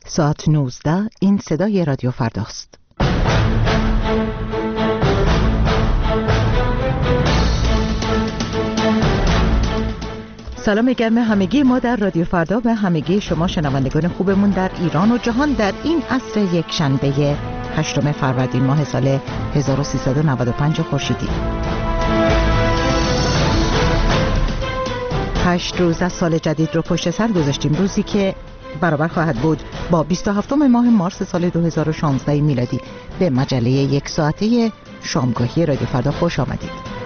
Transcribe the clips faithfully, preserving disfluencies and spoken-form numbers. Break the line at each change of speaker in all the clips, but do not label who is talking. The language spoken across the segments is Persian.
ساعت نوزده. این صدای رادیو فرداست. سلام گرم همگی ما در رادیو فردا به همگی شما شنوندگان خوبمون در ایران و جهان در این عصر یک شنبه هشتم فروردین ماه سال هزار و سیصد و نود و پنج خورشیدی. هشت روز از سال جدید رو پشت سر گذاشتیم، روزی که برابر خواهد بود با بیست و هفتم ماه مارس سال دو هزار و شانزده میلادی. به مجله یک ساعته شامگاهی رادیو فردا خوش آمدید.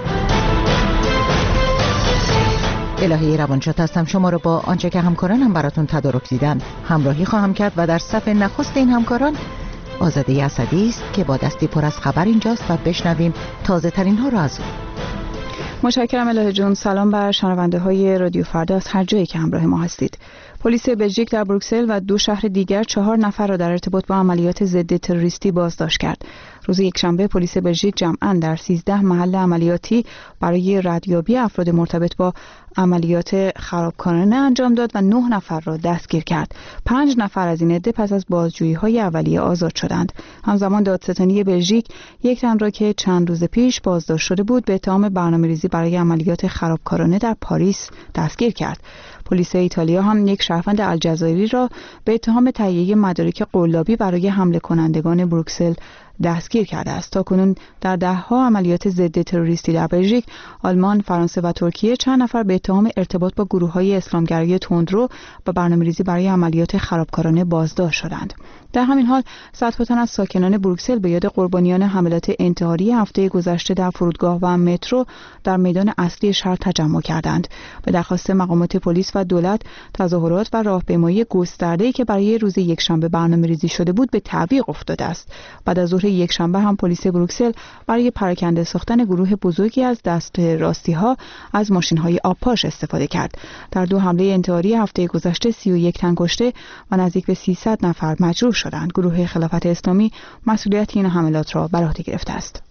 الهی روانشاد هستم. شما رو با آنچه که همکارانم براتون تدارک دیدن همراهی خواهم کرد و در صف نخست این همکاران آزاده اسدی است که با دستی پر از خبر اینجاست و بشنویم تازه ترین ها رو از او.
متشکرم الهه جون. سلام بر شنونده های رادیو فردا از هر جایی که همراه ما هستید. پلیس بلژیک در بروکسل و دو شهر دیگر چهار نفر را در ارتباط با عملیات ضد تروریستی بازداشت کرد. روز یکشنبه پلیس بلژیک جمعاً در سیزده محل عملیاتی برای ردیابی افراد مرتبط با عملیات خرابکارانه انجام داد و نه نفر را دستگیر کرد. پنج نفر از این عده پس از بازجویی‌های اولیه آزاد شدند. همزمان دادستانی بلژیک یک تن را که چند روز پیش بازداشت شده بود به اتهام برنامه‌ریزی برای عملیات خرابکارانه در پاریس دستگیر کرد. پلیس ایتالیا هم یک شهروند الجزایری را به اتهام تهیه مدارک قلابی برای حمله کنندگان بروکسل دستگیر کرده است. تاکنون در ده‌ها عملیات ضد تروریستی در بلژیک، آلمان، فرانسه و ترکیه چند نفر به اتهام ارتباط با گروه‌های اسلامگرای تندرو و برنامه‌ریزی برای عملیات خرابکارانه بازداشت شدند. در همین حال صدها تن از ساکنان بروکسل به یاد قربانیان حملات انتحاری هفته گذشته در فرودگاه و مترو در میدان اصلی شهر تجمع کردند. به درخواست مقامات پلیس و دولت، تظاهرات و راهپیمایی گسترده‌ای که برای روز یکشنبه برنامه‌ریزی شده بود به تعویق افتاده است. بعد از ظهر یکشنبه هم پلیس بروکسل برای پراکنده ساختن گروه بزرگی از دست راستی‌ها از ماشین‌های آبپاش استفاده کرد. در دو حمله انتحاری هفته گذشته سی و یک تن کشته و نزدیک به سیصد نفر مجروح شدند. گروه خلافت اسلامی مسئولیت این حملات را بر عهده گرفته است.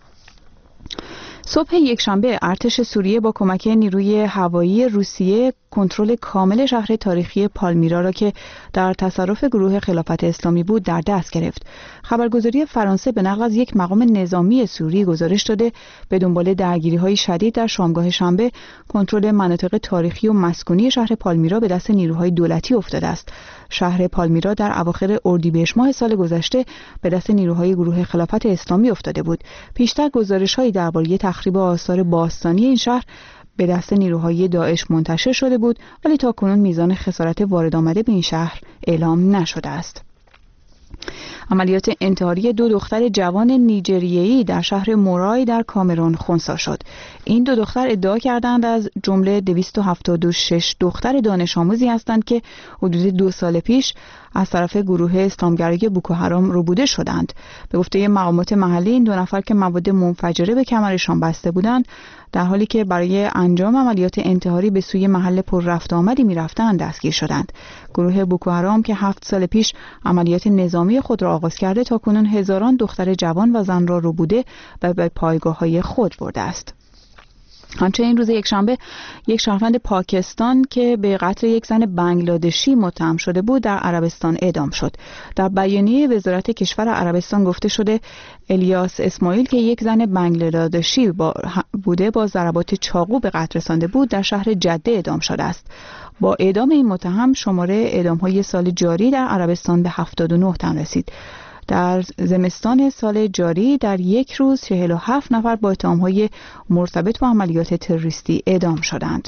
صبح یکشنبه ارتش سوریه با کمک نیروی هوایی روسیه کنترل کامل شهر تاریخی پالمیرا را که در تصرف گروه خلافت اسلامی بود در دست گرفت. خبرگزاری فرانسه به نقل از یک مقام نظامی سوری گزارش داده به دنبال درگیری‌های شدید در شامگاه شنبه کنترل مناطق تاریخی و مسکونی شهر پالمیرا به دست نیروهای دولتی افتاده است. شهر پالمیرا در اواخر اردیبهشت ماه سال گذشته به دست نیروهای گروه خلافت اسلامی افتاده بود. پیشتر گزارش‌هایی درباره تخریب آثار باستانی این شهر به دست نیروهای داعش منتشر شده بود، ولی تاکنون میزان خسارت وارد آمده به این شهر اعلام نشده است. عملیات انتحاری دو دختر جوان نیجریه‌ای در شهر مورای در کامرون خنثی شد. این دو دختر ادعا کردند از جمله دویست و هفتاد و شش دختر دانش آموزی هستند که حدود دو سال پیش از طرف گروه اسلامگرای بوکو حرام ربوده شدند. به گفته مقامات محلی این دو نفر که مواد منفجره به کمرشان بسته بودند، در حالی که برای انجام عملیات انتحاری به سوی محل پر رفت آمدی می‌رفتند دستگیر شدند. گروه بوکو حرام که هفت سال پیش عملیات نظامی خود را آغاز کرده تا کنون هزاران دختر جوان و زن را ربوده و به پایگاه‌های خود برده است. همچنین روز یکشنبه یک شهروند پاکستان که به قتل یک زن بنگلادشی متهم شده بود در عربستان اعدام شد. در بیانیه وزارت کشور عربستان گفته شده الیاس اسماعیل که یک زن بنگلادشی با بوده با ضربات چاقو به قتل رسانده بود در شهر جده اعدام شده است. با اعدام این متهم شماره اعدام‌های سال جاری در عربستان به هفتاد و نه تن رسید. در زمستان سال جاری در یک روز چهل و هفت نفر با اتهام‌های مرتبط با عملیات تروریستی اعدام شدند.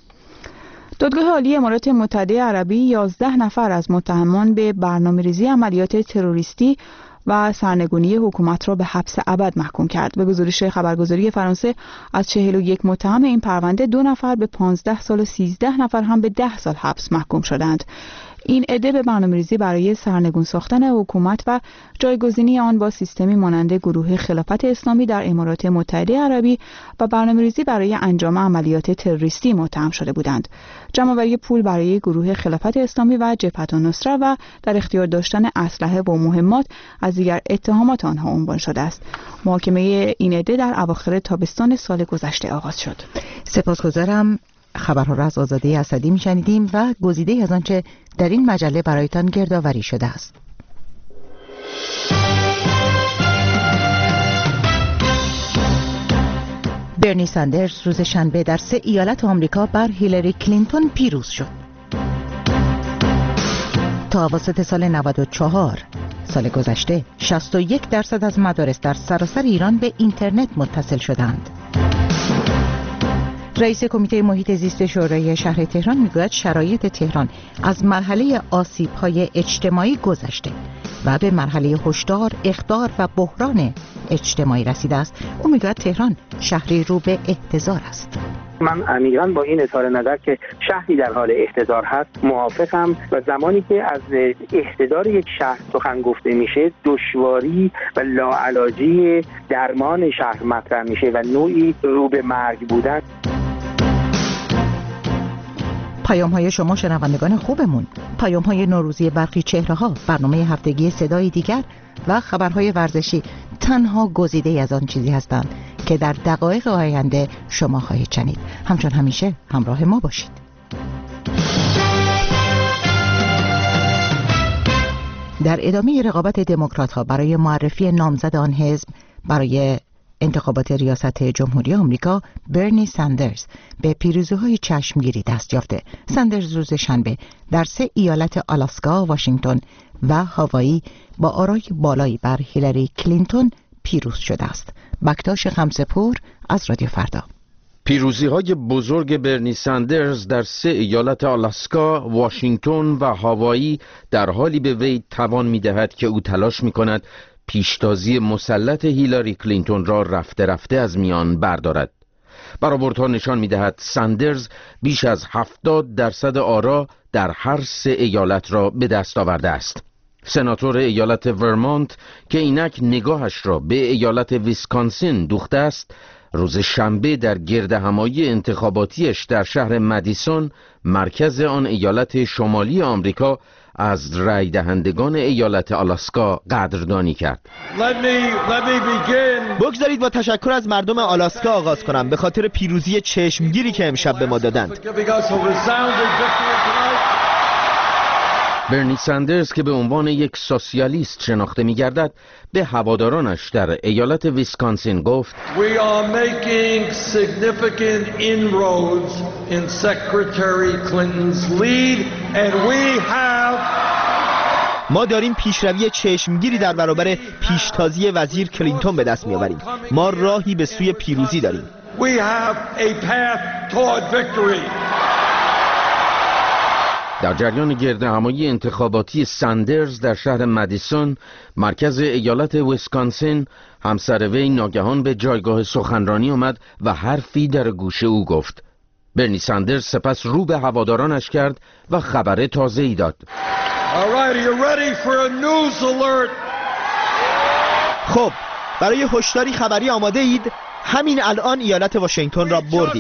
دادگاه عالی امارات متحده عربی یازده نفر از متهمان به برنامه‌ریزی عملیات تروریستی و سرنگونی حکومت را به حبس ابد محکوم کرد. به گزارش خبرگزاری فرانسه از چهل و یک متهم این پرونده دو نفر به پانزده سال و سیزده نفر هم به ده سال حبس محکوم شدند. این عده به برنامه‌ریزی برای سرنگون ساختن حکومت و جایگزینی آن با سیستمی مانند گروه خلافت اسلامی در امارات متحده عربی و برنامه‌ریزی برای انجام عملیات تروریستی متهم شده بودند. جمع‌آوری پول برای گروه خلافت اسلامی و جبهة النصره و در اختیار داشتن اسلحه و مهمات از دیگر اتهامات آنها عنوان شده است. محاکمه این عده در اواخر تابستان سال گذشته آغاز شد.
سپاسگزارم. خبرها را از آزاده اسدی می‌شنیدیم و گزیده‌ای از آنچه در این مجله برایتان گردآوری شده است. برنی ساندرز روز شنبه در سه ایالت آمریکا بر هیلاری کلینتون پیروز شد. تا اواسط سال نود و چهار سال گذشته شصت و یک درصد از مدارس در سراسر ایران به اینترنت متصل شدند. رئیس کمیته محیط زیست شورای شهر تهران میگوید شرایط تهران از مرحله آسیب‌های اجتماعی گذشته و به مرحله هشدار، اخطار و بحران اجتماعی رسیده است. او میگوید تهران شهری رو به احتضار است.
من عمیقاً با این اظهار نظر که شهری در حال احتضار هست موافقم و زمانی که از احتضار یک شهر سخن گفته میشه دشواری و لاعلاجی درمان شهر مطرح میشه و نوعی رو به مرگ بودن.
پیام های شما شنوندگان خوبمون، پیام های نوروزی برخی چهره ها، برنامه هفتگی صدای دیگر و خبرهای ورزشی تنها گزیده از آن چیزی هستند که در دقایق آینده شما خواهید شنید. همچون همیشه همراه ما باشید. در ادامه رقابت دموکرات ها برای معرفی نامزد آن حزب برای انتخابات ریاست جمهوری آمریکا، برنی ساندرز به پیروزی‌های چشمگیری دست یافته. ساندرز روز شنبه در سه ایالت آلاسکا، واشنگتن و هاوایی با آرای بالایی بر هیلاری کلینتون پیروز شده است. بکتاش خمسه‌پور از رادیو فردا.
پیروزی‌های بزرگ برنی ساندرز در سه ایالت آلاسکا، واشنگتن و هاوایی در حالی به وی توان می‌دهد که او تلاش می‌کند پیشتازی مسلط هیلاری کلینتون را رفته رفته از میان بردارد. برآوردها نشان می‌دهد ساندرز بیش از هفتاد درصد آرا در هر سه ایالت را به دست آورده است. سناتور ایالت ورمانت که اینک نگاهش را به ایالت ویسکانسین دوخته است، روز شنبه در گردهمایی انتخاباتیش در شهر مدیسون، مرکز آن ایالت شمالی آمریکا، از رای دهندگان ایالت آلاسکا قدردانی کرد.
بگذارید با تشکر از مردم آلاسکا آغاز کنم به خاطر پیروزی چشمگیری که امشب به ما دادند.
برنی ساندرز که به عنوان یک سوسیالیست شناخته می‌گردد به هوادارانش در ایالت ویسکانسین گفت:
We are making significant inroads in Secretary Clinton's lead and we have
ما داریم پیشروی چشمگیری در برابر پیشتازی وزیر کلینتون به دست می‌آوریم. ما راهی به سوی پیروزی داریم.
We have a path toward victory.
در جریان گردهمایی انتخاباتی ساندرز در شهر مدیسون، مرکز ایالت ویسکانسین، همسر وی ناگهان به جایگاه سخنرانی آمد و حرفی در گوش او گفت. برنی ساندرز سپس رو به هوادارانش کرد و خبر تازه‌ای داد.
خب، برای هشداری خبری آماده اید؟ همین الان ایالت واشنگتن را بردیم.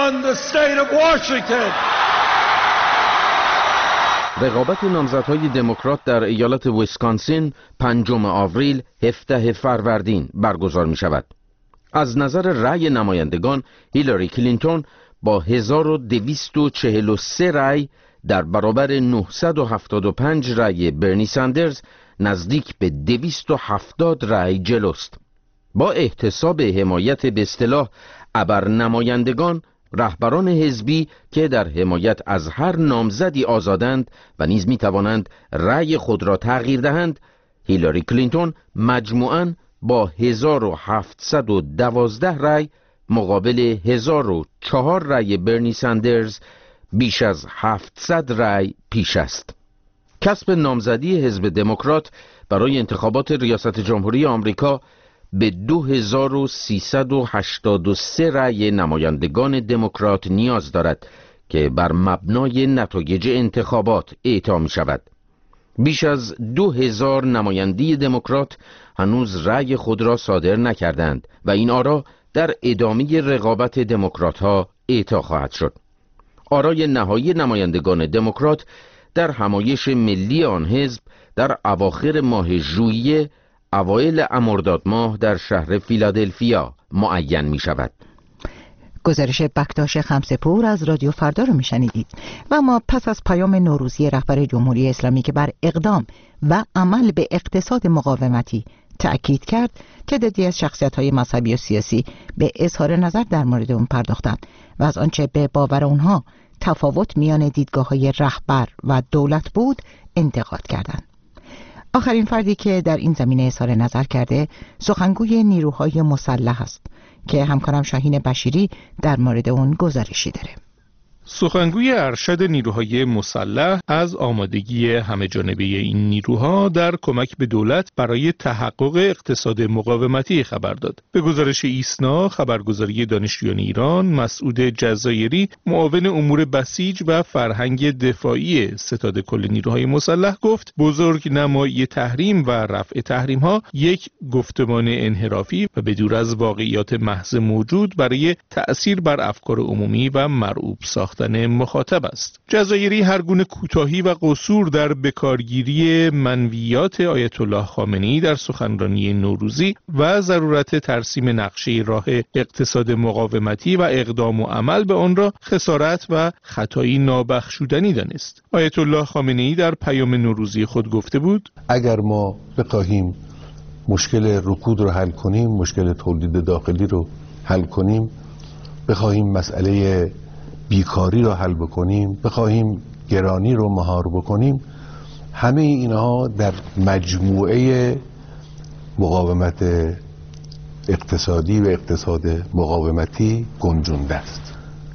رقابت نامزدهای دموکرات در ایالت ویسکانسین پنجم آوریل هفدهم فروردین برگزار می شود. از نظر رأی نمایندگان، هیلاری کلینتون با هزار و دویست و چهل و سه رأی در برابر نهصد و هفتاد و پنج رأی برنی ساندرز نزدیک به دویست و هفتاد رأی جلوست. با احتساب حمایت به اصطلاح ابر نمایندگان، رهبران حزبی که در حمایت از هر نامزدی آزادند و نیز می توانند رأی خود را تغییر دهند، هیلاری کلینتون مجموعاً با هزار و هفتصد و دوازده رأی مقابل هزار و چهار رأی برنی ساندرز بیش از هفتصد رأی پیش است. کسب نامزدی حزب دموکرات برای انتخابات ریاست جمهوری آمریکا به دو هزار و سیصد و هشتاد و سه رأی نمایندگان دموکرات نیاز دارد که بر مبنای نتایج انتخابات اعطا می شود. بیش از دو هزار نماینده دموکرات هنوز رأی خود را صادر نکردند و این آرا در ادامه رقابت دموکرات ها اعطا خواهد شد. آرای نهایی نمایندگان دموکرات در همایش ملی آن حزب در اواخر ماه ژوئیه اوایل مرداد ماه در شهر فیلادلفیا معین می شود.
گزارش بکتاش خمسه‌پور از رادیو فردا رو می شنیدید. و ما پس از پیام نوروزی رهبر جمهوری اسلامی که بر اقدام و عمل به اقتصاد مقاومتی تأکید کرد تعدادی از شخصیت‌های مذهبی و سیاسی به اظهار نظر در مورد اون پرداختند و از آنچه به باور اونها تفاوت میان دیدگاه‌های رهبر و دولت بود انتقاد کردند. آخرین فردی که در این زمینه اظهار نظر کرده سخنگوی نیروهای مسلح است که همکارم شاهین بشیری در مورد اون گزارشی داره.
سخنگوی ارشد نیروهای مسلح از آمادگی همه جانبه این نیروها در کمک به دولت برای تحقق اقتصاد مقاومتی خبر داد. به گزارش ایسنا، خبرگزاری دانشجویان ایران، مسعود جزایری، معاون امور بسیج و فرهنگ دفاعی ستاد کل نیروهای مسلح گفت بزرگ نمایی تحریم و رفع تحریم ها یک گفتمان انحرافی و بدور از واقعیات محض موجود برای تأثیر بر افکار عمومی و مرعوب ساخت مخاطب است. جزایری هر گونه کوتاهی و قصور در بکارگیری منویات آیت الله خامنه‌ای در سخنرانی نوروزی و ضرورت ترسیم نقشه راه اقتصاد مقاومتی و اقدام و عمل به آن را خسارت و خطایی نابخشودنی دانست. آیت الله خامنه‌ای در پیام نوروزی خود گفته بود:
اگر ما بخواهیم مشکل رکود رو حل کنیم، مشکل تولید داخلی رو حل کنیم، بخواهیم مسئله بیکاری رو حل بکنیم، بخواهیم گرانی رو مهار بکنیم، همه اینها در مجموعه مقاومت اقتصادی و اقتصاد مقاومتی گنجونده است.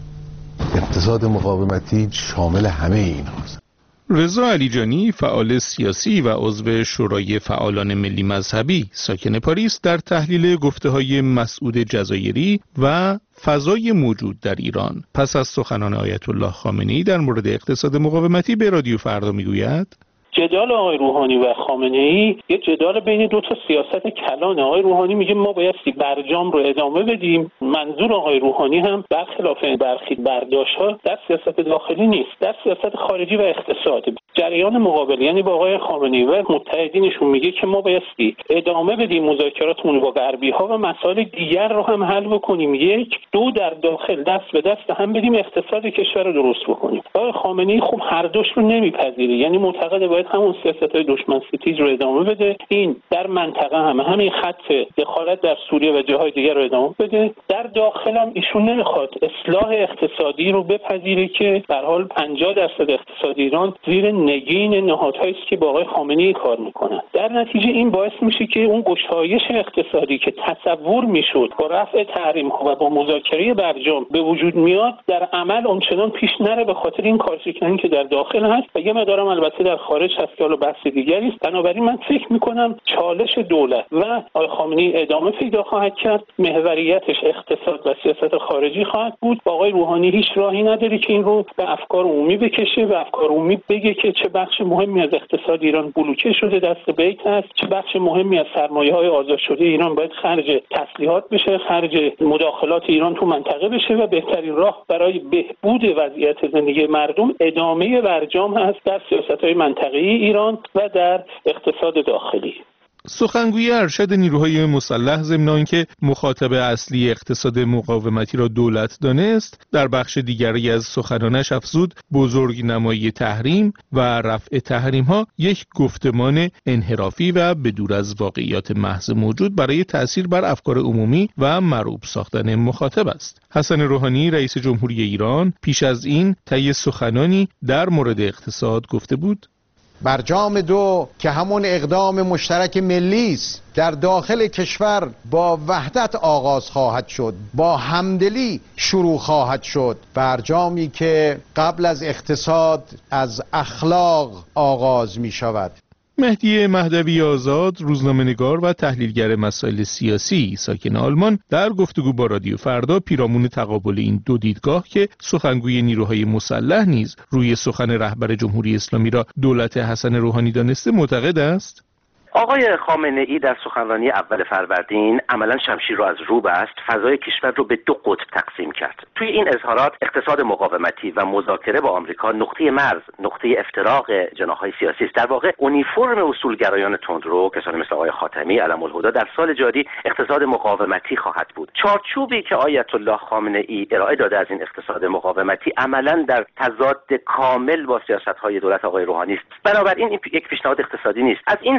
اقتصاد مقاومتی شامل همه اینهاست.
رضا علیجانی، فعال سیاسی و عضو شورای فعالان ملی مذهبی ساکن پاریس، در تحلیل گفته‌های مسعود جزایری و فضای موجود در ایران پس از سخنان آیت الله خامنه‌ای در مورد اقتصاد مقاومتی به رادیو فردا میگوید:
جدال آقای روحانی و خامنه‌ای یه جدال بین دو تا سیاست کلانه. آقای روحانی میگه ما بایستی برجام رو ادامه بدیم. منظور آقای روحانی هم برخلاف برخی برداشت‌ها در سیاست داخلی نیست، در سیاست خارجی و اقتصادی. جریان مقابل یعنی با آقای خامنه‌ای و متحدینشون میگه که ما بایستی ادامه بدیم مذاکراتمون با غربی‌ها و مسائل دیگر رو هم حل بکنیم. یک، دو، در داخل دست به دست هم بدیم اقتصاد کشور رو درست بکنیم. آقای خامنه‌ای خب هر دوش رو نمیپذیره، یعنی معتقده باید همون سیاست‌های دشمن ستیز رو ادامه بده. این در منطقه هم همین خط دخالت در سوریه و جاهای دیگر رو ادامه بده. در داخل هم ایشون نمیخواد اصلاح اقتصادی رو بپذیره که در حال پنجاه درصد اقتصاد ایران زیر نگین نهادهایی است که با آقای خامنه‌ای کار میکنن. در نتیجه این باعث میشه که اون گشایش اقتصادی که تصور میشد با رفع تحریم‌ها و با مذاکره برجام به وجود میاد در عمل اونچنان پیش نره به خاطر این کارشکنی که در داخل هست و یه مقدارم البته در خارج هست که حالا بحث دیگری است. بنابراین من فکر میکنم چالش دولت و آقای خامنه‌ای ادامه پیدا خواهد کرد، محوریتش اقتصاد و سیاست خارجی خواهد بود. با آقای روحانی هیچ راهی نداره که این رو به افکار عمومی بکشه و افکار عمومی بگه که چه بخش مهمی از اقتصاد ایران بلوکه شده دست بیت هست، چه بخش مهمی از سرمایه‌های آزاد شده ایران باید خرج تسلیحات بشه، خرج مداخلات ایران تو منطقه بشه و بهترین راه برای بهبود وضعیت زندگی مردم ادامه برجام هست در سیاست‌های منطقه‌ای ایران و در اقتصاد داخلی.
سخنگوی ارشد نیروهای مسلح ضمن آنکه مخاطب اصلی اقتصاد مقاومتی را دولت دانست، در بخش دیگری از سخنانش افزود بزرگ نمایی تحریم و رفع تحریم ها یک گفتمان انحرافی و بدور از واقعیات محض موجود برای تأثیر بر افکار عمومی و مرعوب ساختن مخاطب است. حسن روحانی رئیس جمهوری ایران پیش از این طی سخنانی در مورد اقتصاد گفته بود:
برجام دو که همون اقدام مشترک ملی است در داخل کشور با وحدت آغاز خواهد شد، با همدلی شروع خواهد شد. برجامی که قبل از اقتصاد از اخلاق آغاز می شود.
مهدی مهدوی آزاد، روزنامه‌نگار و تحلیلگر مسائل سیاسی ساکن آلمان، در گفتگو با رادیو فردا پیرامون تقابل این دو دیدگاه که سخنگوی نیروهای مسلح نیز روی سخن رهبر جمهوری اسلامی را دولت حسن روحانی دانسته معتقد است:
آقای خامنه‌ای در سخنرانی اول فروردین عملا شمشیر رو از رو بست، فضای کشور رو به دو قطب تقسیم کرد. توی این اظهارات اقتصاد مقاومتی و مذاکره با آمریکا نقطه مرز، نقطه افتراق جناح‌های سیاسی است. در واقع اونیفرم اصولگرایان تندرو کسانی مثل آقای خاتمی علم الهدی در سال جاری اقتصاد مقاومتی خواهد بود. چارچوبی که آیت الله خامنه‌ای ارائه داده از این اقتصاد مقاومتی عملا در تضاد کامل با سیاست‌های دولت آقای روحانی است. بنابراین این یک پیشنهاد اقتصادی نیست. از این زاویه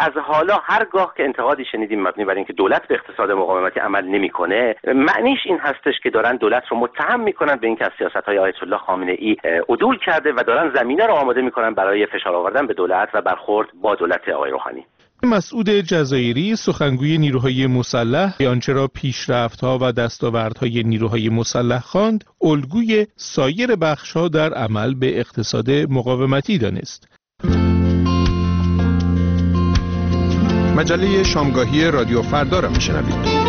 از حالا هرگاه که انتقادی شنیدیم مبنی بر اینکه دولت به اقتصاد مقاومتی عمل نمیکنه، معنیش این هستش که دارن دولت رو متهم میکنن به اینکه از سیاست‌های آیت الله خامنه‌ای عدول کرده و دارن زمینه رو آماده میکنن برای فشار آوردن به دولت و برخورد با دولت آقای روحانی.
مسعود جزایری سخنگوی نیروهای مسلح آنچه را پیشرفت‌ها و دستاوردهای نیروهای مسلح خواند، الگوی سایر بخش‌ها در عمل به اقتصاد مقاومتی دانست.
مجله شامگاهی رادیو فردا را میشنوید.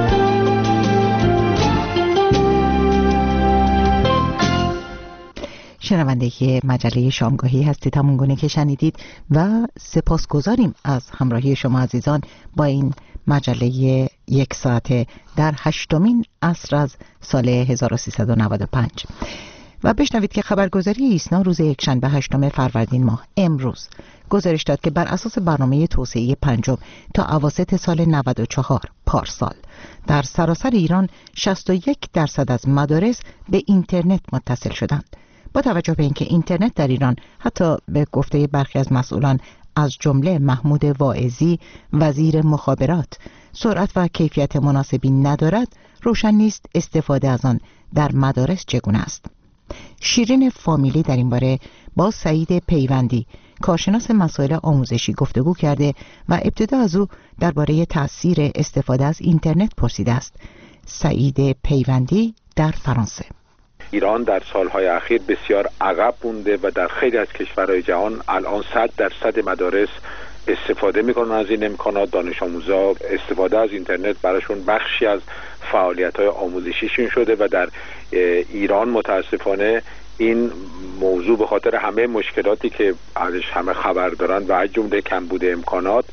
شنونده که مجله شامگاهی هستید، همون گونه که شنیدید و سپاسگزاریم از همراهی شما عزیزان با این مجله یک ساعته در هشتمین عصر از سال هزار و سیصد و نود و پنج. و بشنوید که خبرگزاری ایسنا روز یکشنبه هشتم فروردین ماه امروز گزارش داد که بر اساس برنامه توسعه پنجم تا اواسط سال نود و چهار پارسال در سراسر ایران شصت و یک درصد از مدارس به اینترنت متصل شدند. با توجه به اینکه اینترنت در ایران حتی به گفته برخی از مسئولان از جمله محمود واعظی وزیر مخابرات سرعت و کیفیت مناسبی ندارد، روشن نیست استفاده از آن در مدارس چگونه است. شیرین فامیلی در این باره با سعید پیوندی کارشناس مسائل آموزشی گفتگو کرده و ابتدا از او درباره تأثیر استفاده از اینترنت پرسیده است. سعید پیوندی در فرانسه.
ایران در سالهای اخیر بسیار عقب مونده و در خیلی از کشورهای جهان الان صد درصد مدارس استفاده میکنن از این امکانات. دانش آموزا استفاده از اینترنت براشون بخشی از فعالیت‌های آموزشیشون شده و در ایران متاسفانه این موضوع به خاطر همه مشکلاتی که ازش همه خبر دارن و از جمله کمبود امکانات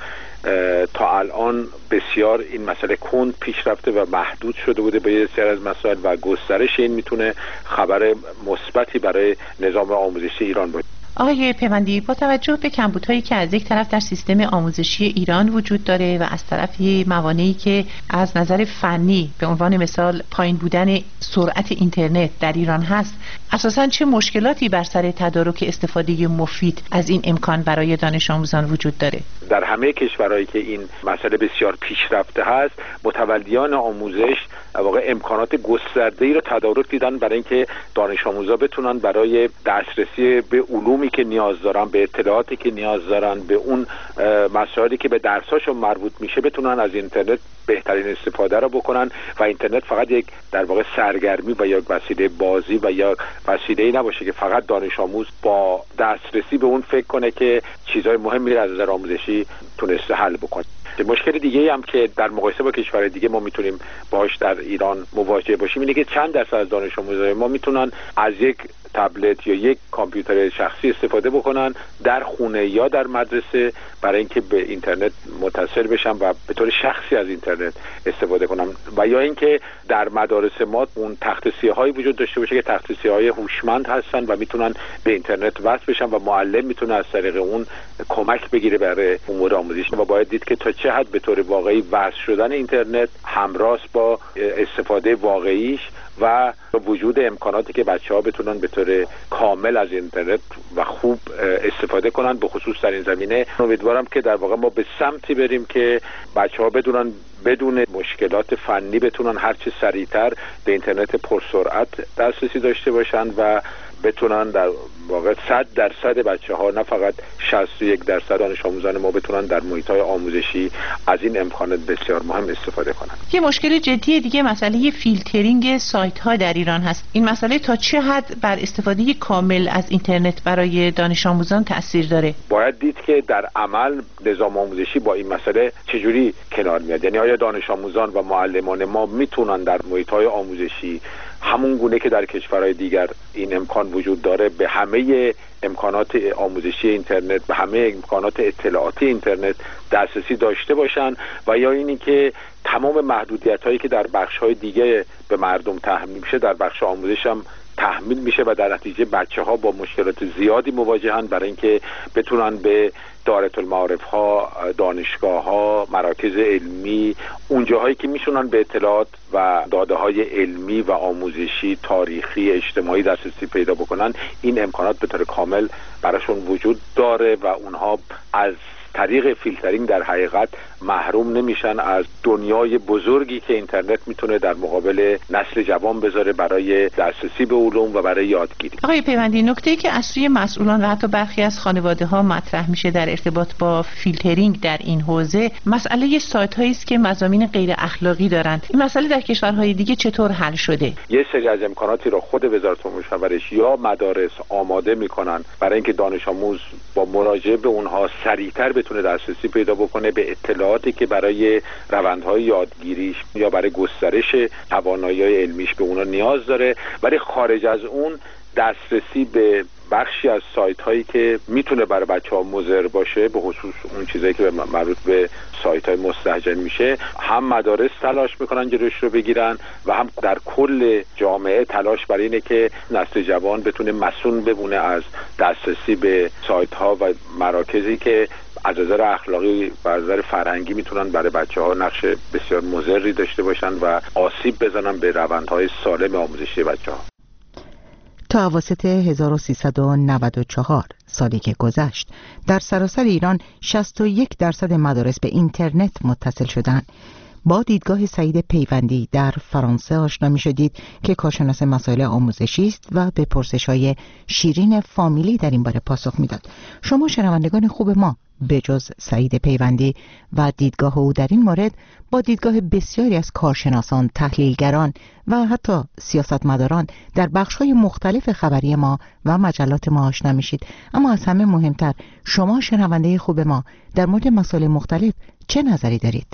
تا الان بسیار این مسئله کند پیش رفته و محدود شده بوده به یه سری از مسائل و گسترش این میتونه خبر مثبتی برای نظام آموزشی ایران باشه.
آقای پیوندی، با توجه به کمبودهایی که از یک طرف در سیستم آموزشی ایران وجود داره و از طرفی موانعی که از نظر فنی به عنوان مثال پایین بودن سرعت اینترنت در ایران هست، اساساً چه مشکلاتی بر سر تدارک استفاده مفید از این امکان برای دانش آموزان وجود داره؟
در همه کشورهایی که این مسئله بسیار پیشرفته هست، متولیان آموزش واقع امکانات گسترده‌ای رو تدارک دیدن برای اینکه دانش آموزا بتونن برای دسترسی به علومی که نیاز دارن، به اطلاعاتی که نیاز دارن، به اون مسائلی که به درساشون مربوط میشه بتونن از اینترنت بهترین استفاده رو بکنن و اینترنت فقط یک در واقع سرگرمی و یک وسیله بازی و یا وسیله‌ای نباشه که فقط دانش آموز با دسترسی به اون فکر کنه که چیزهای مهمی رو از نظر آموزشی تونسته حل بکنه. مشکل دیگه هم که در مقایسه با کشور دیگه ما میتونیم باهاش در ایران مواجه باشیم اینه که چند درصد از دانش آموزای ما میتونن از یک تبلت یا یک کامپیوتر شخصی استفاده بکنن در خونه یا در مدرسه برای اینکه به اینترنت متصل بشن و به طور شخصی از اینترنت استفاده کنن، و یا اینکه در مدارس ما اون تخت سیاه‌هایی وجود داشته باشه که تخت سیاه‌های هوشمند هستن و میتونن به اینترنت وصل بشن و معلم میتونه از طریق اون کمک بگیره برای امور آموزشی. و باید دید که تا چه حد به طور واقعی وصل شدن اینترنت همراه با استفاده واقعیش و وجود امکاناتی که بچه‌ها بتونن به طور کامل از اینترنت و خوب استفاده کنن. به خصوص در این زمینه امیدوارم که در واقع ما به سمتی بریم که بچه‌ها بدونن بدون مشکلات فنی بتونن هرچه سریعتر به اینترنت پرسرعت دسترسی داشته باشن و بتونن در واقع صد درصد بچه‌ها، نه فقط شصت و یک درصد دانش آموزان ما بتونن در محیط‌های آموزشی از این امکانات بسیار مهم استفاده کنن.
یه مشکل جدی دیگه مسئله فیلترینگ سایت‌ها در ایران هست. این مسئله تا چه حد بر استفاده کامل از اینترنت برای دانش آموزان تأثیر داره؟
باید دید که در عمل نظام آموزشی با این مسئله چجوری کنار میاد. یعنی آیا دانش آموزان و معلمان ما میتونن در محیط‌های آموزشی همون گونه که در کشورهای دیگر این امکان وجود داره به همه امکانات آموزشی اینترنت، به همه امکانات اطلاعاتی اینترنت دسترسی داشته باشن، و یا اینی که تمام محدودیت‌هایی که در بخش‌های دیگه به مردم تحمیل میشه در بخش آموزش هم تحمیل میشه و در نتیجه بچه‌ها با مشکلات زیادی مواجهن برای اینکه بتونن به دارت المعارف ها، دانشگاه ها، مراکز علمی، اون جاهایی که میشونن به اطلاعات و داده های علمی و آموزشی، تاریخی، اجتماعی دسترسی پیدا بکنن، این امکانات به طور کامل براشون وجود داره و اونها از طریق فیلترینگ در حقیقت محروم نمیشن از دنیای بزرگی که اینترنت میتونه در مقابل نسل جوان بذاره برای دسترسی به علوم و برای یادگیری.
آقای پیوندی، نکته‌ای که از سوی مسئولان و حتی برخی از خانواده‌ها مطرح میشه در ارتباط با فیلترینگ در این حوزه، مسئله سایت‌هایی است که مضامین غیر اخلاقی دارند. این مسئله در کشورهای دیگه چطور حل شده؟
یه سری از امکاناتی رو خود وزارت علوم و پرورش یا مدارس آماده میکنن برای اینکه دانش آموز با مراجعه به اونها سریعتر بتونه دسترسی پیدا بکنه به اطلاعاتی که برای روندهای یادگیریش یا برای گسترش توانایی‌های علمیش به اونها نیاز داره. ولی خارج از اون دسترسی به بخشی از سایت هایی که میتونه برای بچه ها مضر باشه، به خصوص اون چیزایی که مربوط به سایت های مستهجن میشه، هم مدارس تلاش میکنن جلوش رو بگیرن و هم در کل جامعه تلاش برای اینه که نسل جوان بتونه مسئول بمونه از دسترسی به سایت ها و مراکزی که از نظر اخلاقی و از نظر فرهنگی میتونن برای بچه ها نقش بسیار مضری داشته باشن و آسیب بزنن به روندهای سالم آموزشی بچه ها.
تا اواسط هزار و سیصد و نود و چهار سالی که گذشت، در سراسر ایران شصت و یک درصد مدارس به اینترنت متصل شدند. با دیدگاه سعید پیوندی در فرانسه آشنا می شدید که کارشناس مسائل آموزشی است و به پرسش‌های شیرین فامیلی در این باره پاسخ میداد. شما شنوندگان خوب ما، به جز سعید پیوندی و دیدگاه او در این مورد، با دیدگاه بسیاری از کارشناسان، تحلیلگران و حتی سیاستمداران در بخش‌های مختلف خبری ما و مجلات ما آشنا میشید. اما از همه مهمتر، شما شنونده خوب ما در مورد مسائل مختلف چه نظری دارید؟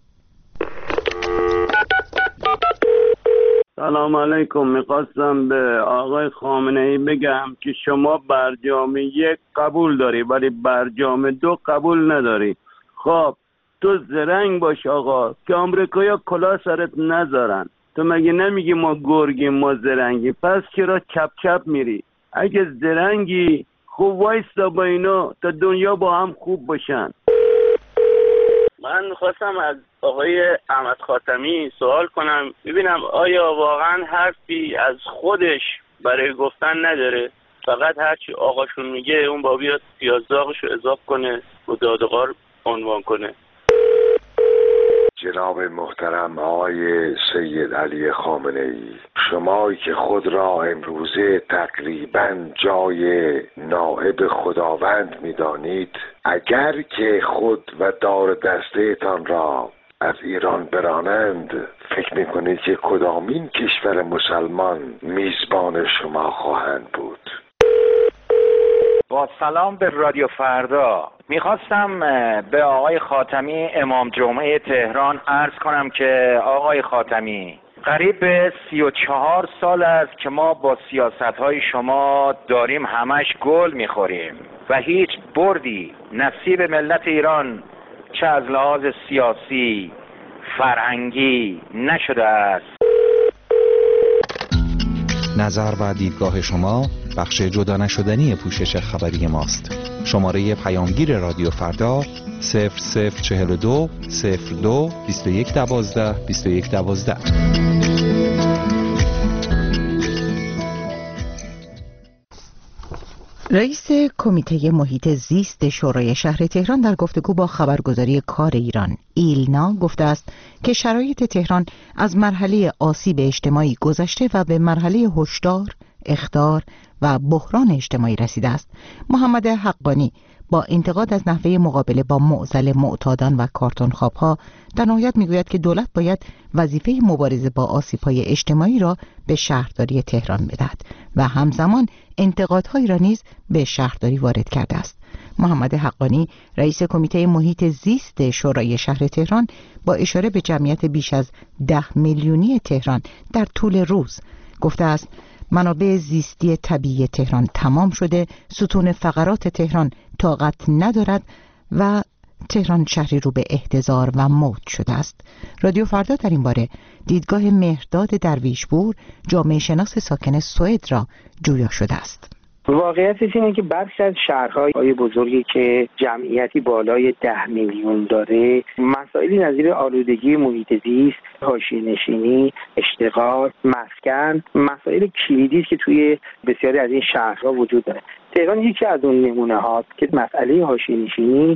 سلام علیکم. میخواستم به آقای خامنه ای بگم که شما برجام یک قبول داری ولی برجام دو قبول نداری. خب تو زرنگ باش آقا که آمریکایا کلا سرت نذارن. تو مگه نمیگی ما گرگیم ما زرنگی؟ پس چرا چپ چپ میری؟ اگه زرنگی خوب وایستا با اینا تا دنیا با هم خوب باشن.
من میخواستم از آقای احمد خاتمی سوال کنم، ببینم آیا واقعا حرفی از خودش برای گفتن نداره، فقط هرچی آقاشون میگه اون با بیاد پیازداغشو اضافه کنه و دادقار عنوان کنه.
جناب محترم آقای سید علی خامنه ای، شما که خود را امروزه تقریبا جای نائب خداوند می‌دانید، اگر که خود و دار دسته‌تان را از ایران برانند، فکر می‌کنید که کدامین کشور مسلمان میزبان شما خواهند بود؟
با سلام به رادیو فردا، میخواستم به آقای خاتمی امام جمعه تهران عرض کنم که آقای خاتمی، قریب به سی و چهار سال است که ما با سیاست‌های شما داریم همش گل میخوریم و هیچ بردی نصیب ملت ایران چه از لحاظ سیاسی، فرهنگی نشده است.
نظر و دیدگاه شما بخش جدا نشدنی پوشش خبری ماست. شماره پیامگیر رادیو فردا صفر صفر چهل و دو صفر دو بیست و یک دوازده بیست و یک دوازده.
رئیس کمیته محیط زیست شورای شهر تهران در گفتگو با خبرگزاری کار ایران ایلنا گفته است که شرایط تهران از مرحله آسیب اجتماعی گذشته و به مرحله هشدار، اخطار و بحران اجتماعی رسیده است. محمد حقانی با انتقاد از نحوه مقابله با معضل معتادان و کارتون خوابها در نهایت میگوید که دولت باید وظیفه مبارزه با آسیب‌های اجتماعی را به شهرداری تهران بدهد و همزمان انتقادهایی را نیز به شهرداری وارد کرده است. محمد حقانی رئیس کمیته محیط زیست شورای شهر تهران با اشاره به جمعیت بیش از ده میلیونی تهران در طول روز گفته است منابع زیستی طبیعی تهران تمام شده، ستون فقرات تهران طاقت ندارد و تهران شهری رو به احتضار و موت شده است. رادیو فردا در این باره دیدگاه مهرداد درویشپور، جامعه شناس ساکن سوئد را جویا شده است.
واقعیتش اینه که برخی از شهرهای بزرگی که جمعیتی بالای ده میلیون داره، مسائلی نظیر آلودگی محیط زیست، حاشیه‌نشینی، اشتغال، مسکن، مسائل کلیدی است که توی بسیاری از این شهرها وجود داره. تهران یکی از اون نمونه هاست که مسئله حاشیه‌نشینی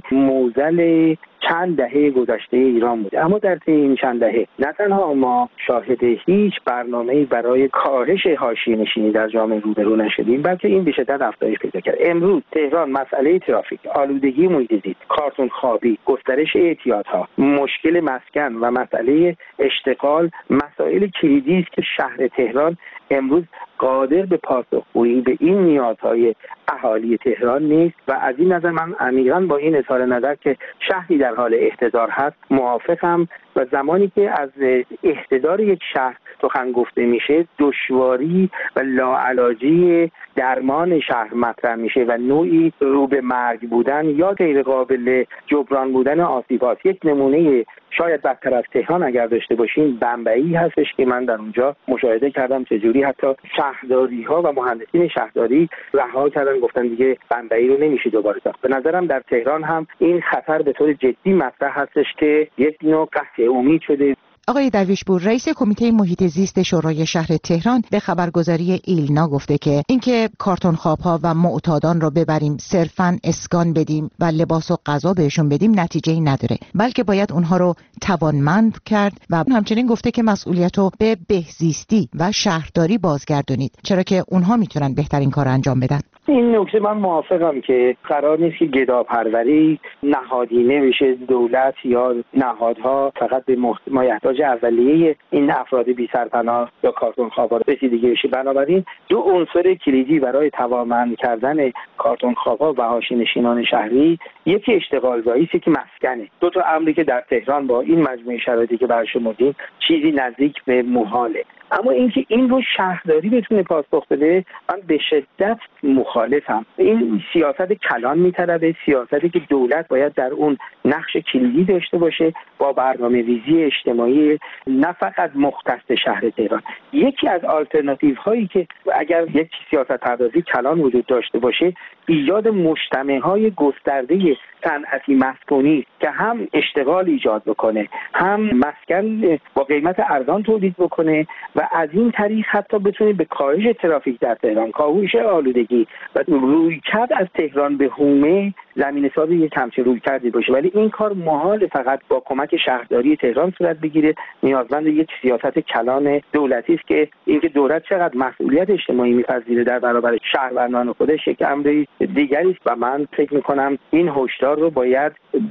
موزل چند دهه گذشته ایران بوده، اما در طی این چند دهه نه تنها ما شاهد هیچ برنامه‌ای برای کاهش حاشیه‌نشینی در جامعه روبرو نشدیم، بلکه این به شدت افزایش پیدا کرد. امروز تهران مسئله ترافیک، آلودگی محیط زیست، کارتون خوابی، گسترش اعتیادها، مشکل مسکن و مسئله اشتغال مسائل کلیدی است که شهر تهران امروز قادر به پاسخگویی به این نیازهای اهالی تهران نیست و از این نظر من عمیقاً با این اظهار نظر که شهری در حال احتضار هست موافقم و زمانی که از احتضار یک شهر سخن گفته میشه دشواری و لاعلاجی درمان شهر مطرح میشه و نوعی رو به مرگ بودن یا غیر قابل جبران بودن آسیبات. یک نمونه شاید بدتر از تهران اگر داشته باشیم بمبئی هستش که من در اونجا مشاهده کردم چجوری حتی شهرداری ها و مهندسین شهرداری رها کردن، گفتن دیگه بمبئی رو نمیشه دوباره ساخت. به نظرم در تهران هم این خطر به طور جدی مطرح هستش که یک نوع قطع امید شده.
آقای درویشپور، رئیس کمیته محیط زیست شورای شهر تهران به خبرگزاری ایلنا گفته که اینکه کارتون خواب‌ها و معتادان رو ببریم صرفاً اسکان بدیم و لباس و غذا بهشون بدیم نتیجه‌ای نداره، بلکه باید اونها رو توانمند کرد و همچنین گفته که مسئولیت رو به بهزیستی و شهرداری بازگردونید، چرا که اونها میتونن بهترین کار انجام بدن.
این نکته من موافقم که قرار نیست که گداپروری نهادینه بشه، دولت یا نهادها فقط به مایحتاج اولیه این افراد بی سرپناه یا کارتون خوابا رسیدگی بشه. بنابراین دو عنصر کلیدی برای توانمند کردن کارتون خوابا و حاشیه‌نشینان شهری، یکی اشتغال زایی است که مسکنه. دو تا امری که در تهران با این مجموعه شرایطی که برشمردیم چیزی نزدیک به محاله. اما اینکه این رو شهرداری بتونه پاسخ بده من به شدت مخالفم. این سیاست کلان میطلبه، سیاستی که دولت باید در اون نقش کلیدی داشته باشه با برنامه‌ریزی اجتماعی نه فقط مختص شهر تهران. یکی از آلترناتیو هایی که اگر یک سیاست پردازی کلان وجود داشته باشه ایجاد مجتمع‌های گسترده صنعتی مسکونی که هم اشتغال ایجاد بکنه هم مسکن با قیمت ارزان تولید بکنه و از این طریق حتی بتونه به کاهش ترافیک در تهران، کاهش آلودگی و رویکرد از تهران به حومه زمینه‌ساز یک همچین رویکردی باشه. ولی این کار محال فقط با کمک شهرداری تهران صورت بگیره، نیازمند یک سیاست کلان دولتی است که اینکه دولت چقدر مسئولیت اجتماعی میپذیره در برابر شهروندان خودش یک امر دیگری است و من فکر می‌کنم این هشدار رو باید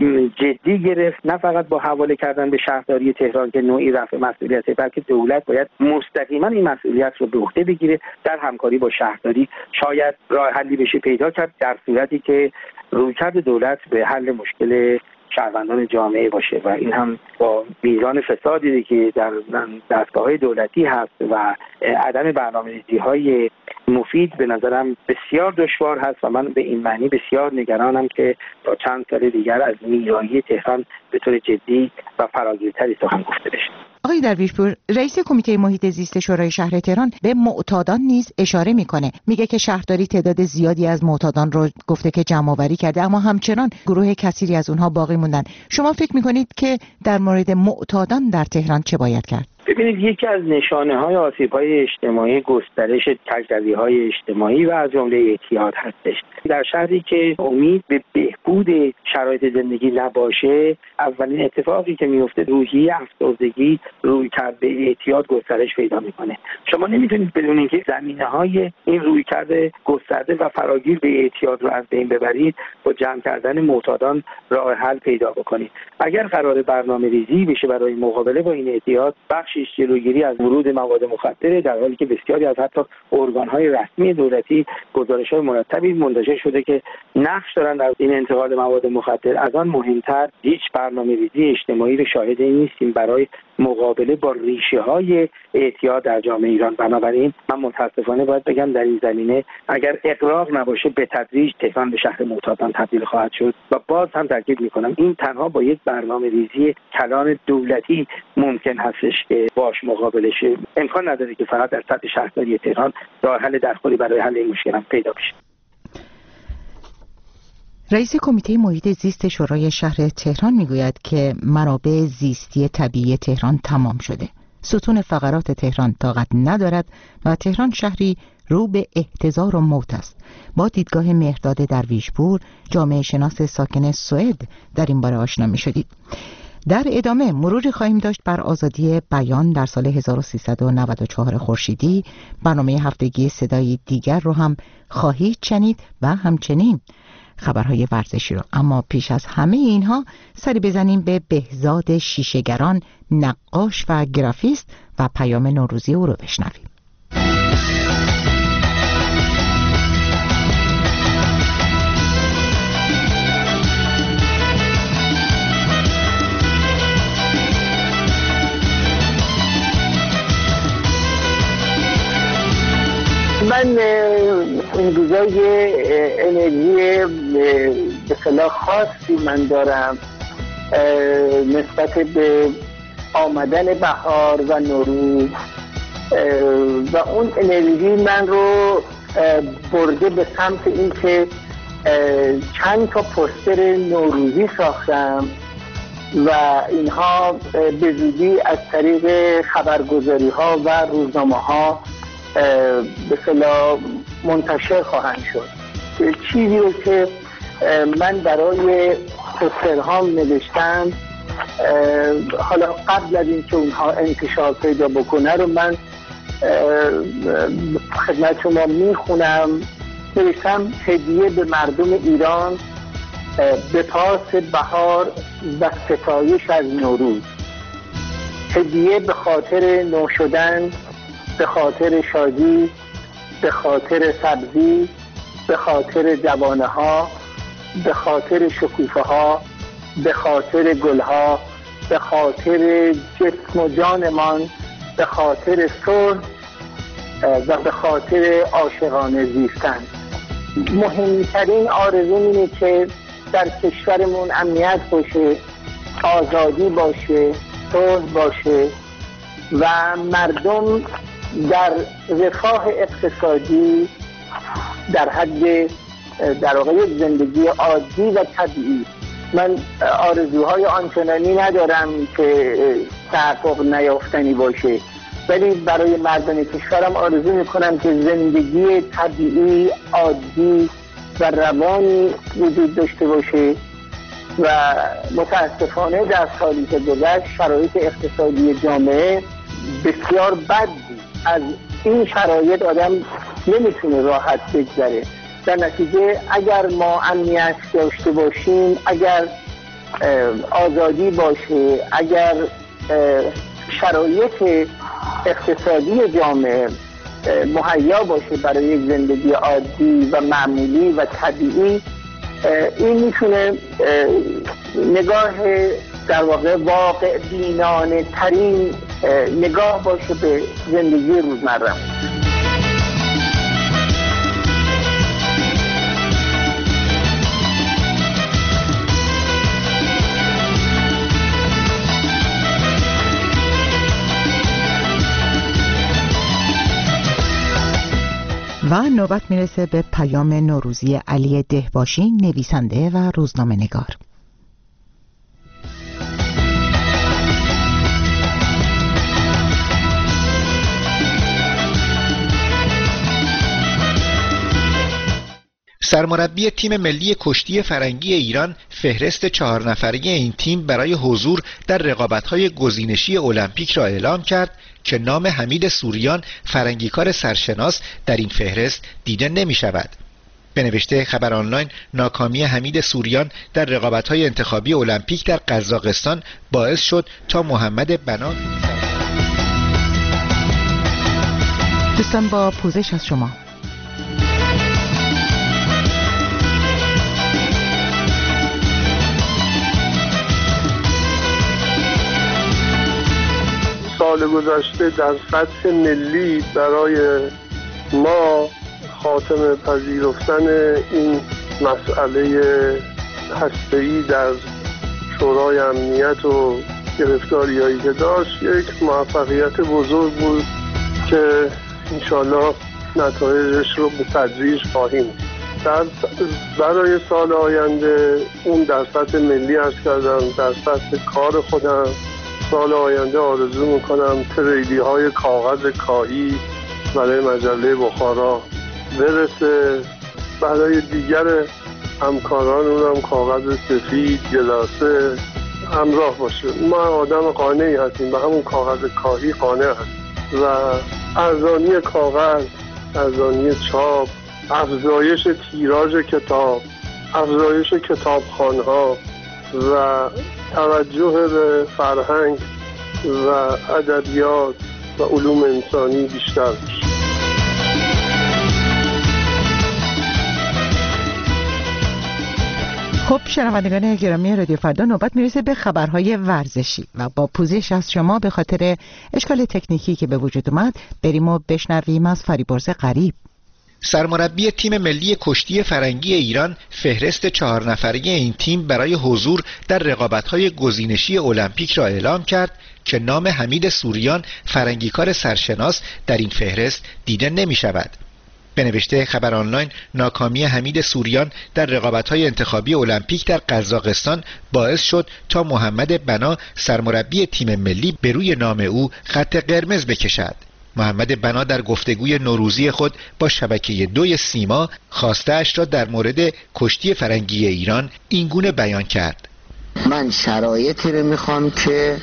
جدی گرفت، نه فقط با حواله کردن به شهرداری تهران که نوعی رفع مسئولیت، بلکه دولت باید مستقیما این مسئولیت رو به عهده بگیره در همکاری با شهرداری. شاید راه حلی بشه پیدا کرد در صورتی که رویکرد دولت به حل مشکل شهروندان جامعه باشه و این هم با میزان فسادی که در دستگاه‌های دولتی هست و عدم برنامه‌ریزی‌های مفید به نظرم بسیار دشوار هست و من به این معنی بسیار نگرانم که تا چند سال دیگر از میرایی تهران به طور جدی و فراگیرتری سخن گفته بشه.
آقای درویشپور، رئیس کمیته محیط زیست شورای شهر تهران به معتادان نیز اشاره میکنه، میگه که شهرداری تعداد زیادی از معتادان رو گفته که جمع آوری کرده اما همچنان گروه کثیری از اونها باقی موندن. شما فکر میکنید که در مورد معتادان در تهران چه باید کرد؟
ببینید، یکی از نشانه های آسیب های اجتماعی گسترش تجربی های اجتماعی و از جمله اعتیاد هستش. در شهری که امید به بهبود شرایط زندگی نباشه، اولین اتفاقی که میفته روحیه افسردگی روی کرد به اعتیاد گسترش پیدا میکنه. شما نمیتونید بدون اینکه زمینه های این روی کرده گسترده و فراگیر به اعتیاد رو از بین ببرید با جمع کردن معتادان راه حل پیدا بکنید. اگر قرار برنامه ریزی بشه برای مقابله با این اعتیاد، بخشش جلوگیری از ورود مواد مخدر، در حالی که بسیاری از حتی ارگان‌های رسمی دولتی گزارش‌های مرتبی منتشر شده که نقش دارن در این انتقال مواد مخدر. از آن مهمتر هیچ برنامه‌ریزی اجتماعی رو شاهد نیستیم برای مقابله با ریشه‌های اعتیاد در جامعه ایران. بنابراین من متاسفانه باید بگم در این زمینه اگر اغراق نباشه به تدریج تهران به شهر معتادان تبدیل خواهد شد و باز هم تاکید می‌کنم این تنها با یک برنامه‌ریزی کلان دولتی ممکن هستش که باش مقابله شه. امکان نداره که فقط در سطح شهرداری تهران راه حل دستخوری برای حل این مشکل هم پیدا بشه.
رئیس کمیته محیط زیست شورای شهر تهران میگوید که منابع زیستی طبیعی تهران تمام شده. ستون فقرات تهران طاقت ندارد و تهران شهری رو به احتضار و موت است. با دیدگاه مهرداد درویشپور، جامعه شناس ساکن سوئد، در این باره آشنا می شدید. در ادامه مروری خواهیم داشت بر آزادی بیان در سال هزار و سیصد و نود و چهار خورشیدی. برنامه هفتگی صدای دیگر رو هم خواهید شنید و همچنین خبرهای ورزشی رو. اما پیش از همه اینها سری بزنیم به بهزاد شیشه‌گران، نقاش و گرافیست، و پیام نوروزی او رو بشنویم.
من این روزای انرژی به صلاح خاصی من دارم نسبت به آمدن بهار و نوروز و اون انرژی من رو برده به سمت این که چند تا پوستر نوروزی ساختم و اینها به زودی از طریق خبرگزاری ها و روزنامه ها به اصطلاح منتشر خواهند شد. چیزی رو که من برای پوسترهام نوشتم حالا قبل از اینکه اونها انتشار پیدا بکنه رو من خدمت شما میخونم. نوشتم: هدیه به مردم ایران به پاس بهار و ستایش از نوروز. هدیه به خاطر نو شدن، به خاطر شادی، به خاطر سبزی، به خاطر جوانه ها، به خاطر شکوفه ها، به خاطر گل ها، به خاطر جسم و جانمان، به خاطر صلح و به خاطر عاشقانه زیستن. مهمترین آرزو اینه که در کشورمون امنیت باشه، آزادی باشه، صلح باشه و مردم در رفاه اقتصادی در حد در واقع زندگی عادی و طبیعی. من آرزوهای آنچنانی ندارم که تحقق نیافتنی باشه، ولی برای مردم کشورم آرزو میکنم که زندگی طبیعی، عادی و روانی وجود داشته باشه و متاسفانه در سالی که گذشت شرایط اقتصادی جامعه بسیار بد بود. از این شرایط آدم نمیتونه راحت بگذره. در نتیجه اگر ما امنیت داشته باشیم، اگر آزادی باشه، اگر شرایط اقتصادی جامعه مهیا باشه برای یک زندگی عادی و معمولی و طبیعی، این میتونه نگاه در واقع واقع بینانه ترین نگاه باشه به زندگی روزمره.
و نوبت میرسه به پیام نوروزی علی دهباشی، نویسنده و روزنامه نگار.
سرمربی تیم ملی کشتی فرنگی ایران فهرست چهار نفره این تیم برای حضور در رقابت‌های گزینشی المپیک را اعلام کرد که نام حمید سوریان فرنگیکار سرشناس در این فهرست دیده نمی شود. به نوشته خبر آنلاین، ناکامی حمید سوریان در رقابت‌های انتخابی المپیک در قزاقستان باعث شد تا محمد بنا.
دوستان با پوزش از شما.
سال گذشته در سطح ملی برای ما خاتمه پذیرفتن این مسئله هسته‌ای در شورای امنیت و گرفتاری‌هایی که داشت یک موفقیت بزرگ بود که انشالله نتایجش رو به تدریج خواهیم. در برای سال آینده اون در سطح ملی عرض کردم، در سطح کار خودم سال آینده آرزو میکنم تریلی های کاغذ کاهی برای مجله بخارا برسه، برای دیگر همکاران اونم کاغذ سفید، گلاسه همراه باشه. ما آدم قانعی هستیم، به همون کاغذ کاهی قانع هستیم و ارزانی کاغذ، ارزانی چاپ، افزایش تیراژ کتاب، افزایش کتابخوان‌ها و توجه به فرهنگ و ادبیات و علوم انسانی بیشتر بشه.
خب شنوندگان گرامی رادیو فردا، نوبت میرسه به خبرهای ورزشی و با پوزش از شما به خاطر اشکال تکنیکی که به وجود اومد بریم و بشنویم از فریبرز غریب.
سرمربی تیم ملی کشتی فرنگی ایران فهرست چهار نفره این تیم برای حضور در رقابت‌های گزینشی المپیک را اعلام کرد که نام حمید سوریان فرنگیکار سرشناس در این فهرست دیده نمی شود. به نوشته خبر آنلاین، ناکامی حمید سوریان در رقابت‌های انتخابی المپیک در قزاقستان باعث شد تا محمد بنا سرمربی تیم ملی به روی نام او خط قرمز بکشد. محمد بنا در گفتگوی نوروزی خود با شبکه دوی سیما خواسته‌اش را در مورد کشتی فرنگی ایران اینگونه بیان کرد:
من شرایطی رو میخوام که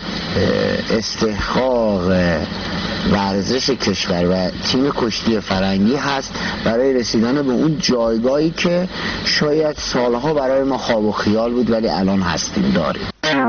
استحقاق ورزش کشور و تیم کشتی فرنگی هست برای رسیدن به اون جایگاهی که شاید سالها برای ما خواب و خیال بود ولی الان هستیم داریم.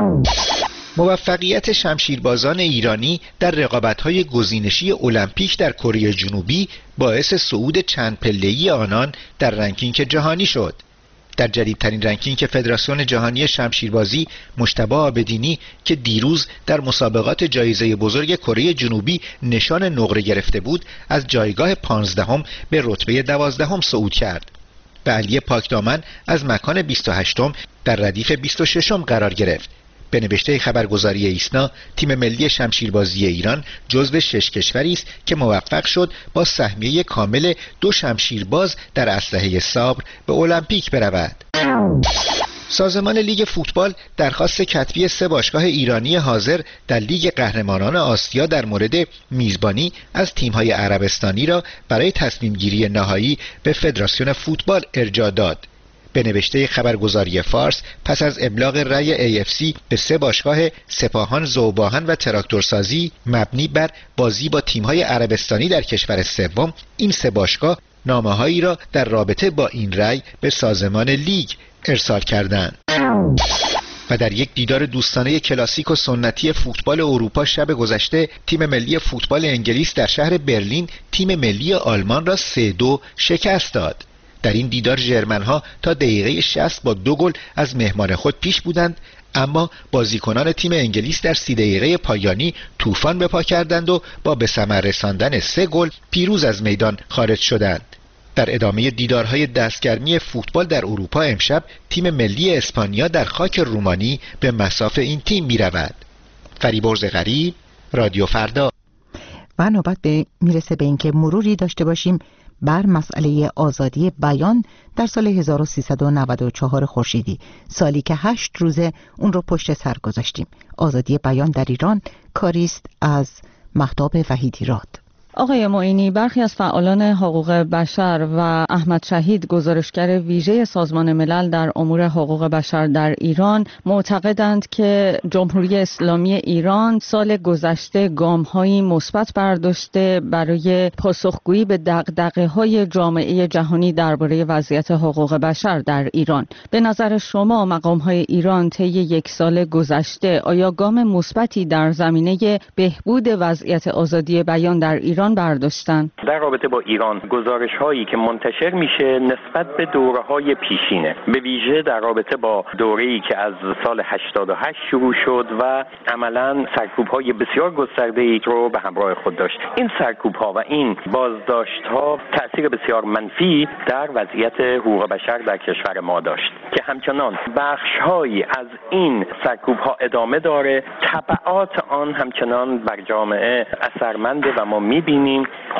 موفقیت شمشیربازان ایرانی در رقابت‌های گزینشی المپیک در کره جنوبی باعث صعود چند پله‌ای آنان در رنکینگ جهانی شد. در جدیدترین رنکینگ فدراسیون جهانی شمشیربازی، مجتبی عابدینی که دیروز در مسابقات جایزه بزرگ کره جنوبی نشان نقره گرفته بود، از جایگاه پانزدهم به رتبه دوازدهم صعود کرد. به علی پاکدامن از مکان بیست و هشتم در ردیف بیست و ششم قرار گرفت. به نوشته خبرگزاری ایسنا، تیم ملی شمشیربازی ایران جزو شش کشوری است که موفق شد با سهمیه کامل دو شمشیرباز در اسلحه صبر به المپیک برود. سازمان لیگ فوتبال درخواست کتبی سه باشگاه ایرانی حاضر در لیگ قهرمانان آسیا در مورد میزبانی از تیم‌های عربستانی را برای تصمیم گیری نهایی به فدراسیون فوتبال ارجاع داد. به نوشته خبرگزاری فارس، پس از ابلاغ رأی ای اف سی به سه باشگاه سپاهان، ذوباهن و تراکتورسازی مبنی بر بازی با تیم‌های عربستانی در کشور سوم، این سه باشگاه نامه‌هایی را در رابطه با این رأی به سازمان لیگ ارسال کردند. و در یک دیدار دوستانه کلاسیک و سنتی فوتبال اروپا شب گذشته، تیم ملی فوتبال انگلیس در شهر برلین تیم ملی آلمان را سه دو شکست داد. در این دیدار ژرمن‌ها تا دقیقه شصت با دو گل از مهمان خود پیش بودند، اما بازیکنان تیم انگلیس در سی دقیقه پایانی طوفان به پا کردند و با به ثمر رساندن سه گل پیروز از میدان خارج شدند. در ادامه دیدارهای دستگرمی فوتبال در اروپا امشب تیم ملی اسپانیا در خاک رومانی به مصاف این تیم می‌رود. فریبرز غریب، رادیو فردا.
و نوبت به میرسه به اینکه مروری داشته باشیم بر مسئله آزادی بیان در سال هزار و سیصد و نود و چهار خورشیدی، سالی که هشت روزه اون رو پشت سر گذاشتیم. آزادی بیان در ایران کاریست از مهتاب وحیدیراد.
آقای معینی، برخی از فعالان حقوق بشر و احمد شهید، گزارشگر ویژه سازمان ملل در امور حقوق بشر در ایران، معتقدند که جمهوری اسلامی ایران سال گذشته گام‌هایی مثبت برداشته برای پاسخگویی به دغدغه‌های جامعه جهانی درباره وضعیت حقوق بشر در ایران. به نظر شما مقام‌های ایران طی یک سال گذشته آیا گام مثبتی در زمینه بهبود وضعیت آزادی بیان در ایران برداشتن؟
در رابطه با ایران گزارش هایی که منتشر میشه نسبت به دوره های پیشینه، به ویژه در رابطه با دوره‌ای که از سال هشتاد و هشت شروع شد و عملاً سرکوب های بسیار گسترده‌ای رو به همراه خود داشت. این سرکوب ها و این بازداشت ها تأثیر بسیار منفی در وضعیت حقوق بشر در کشور ما داشت که همچنان بخش هایی از این سرکوب ها ادامه داره، تبعات آن همچنان بر جامعه اثرمنده و ما می‌بینیم. خب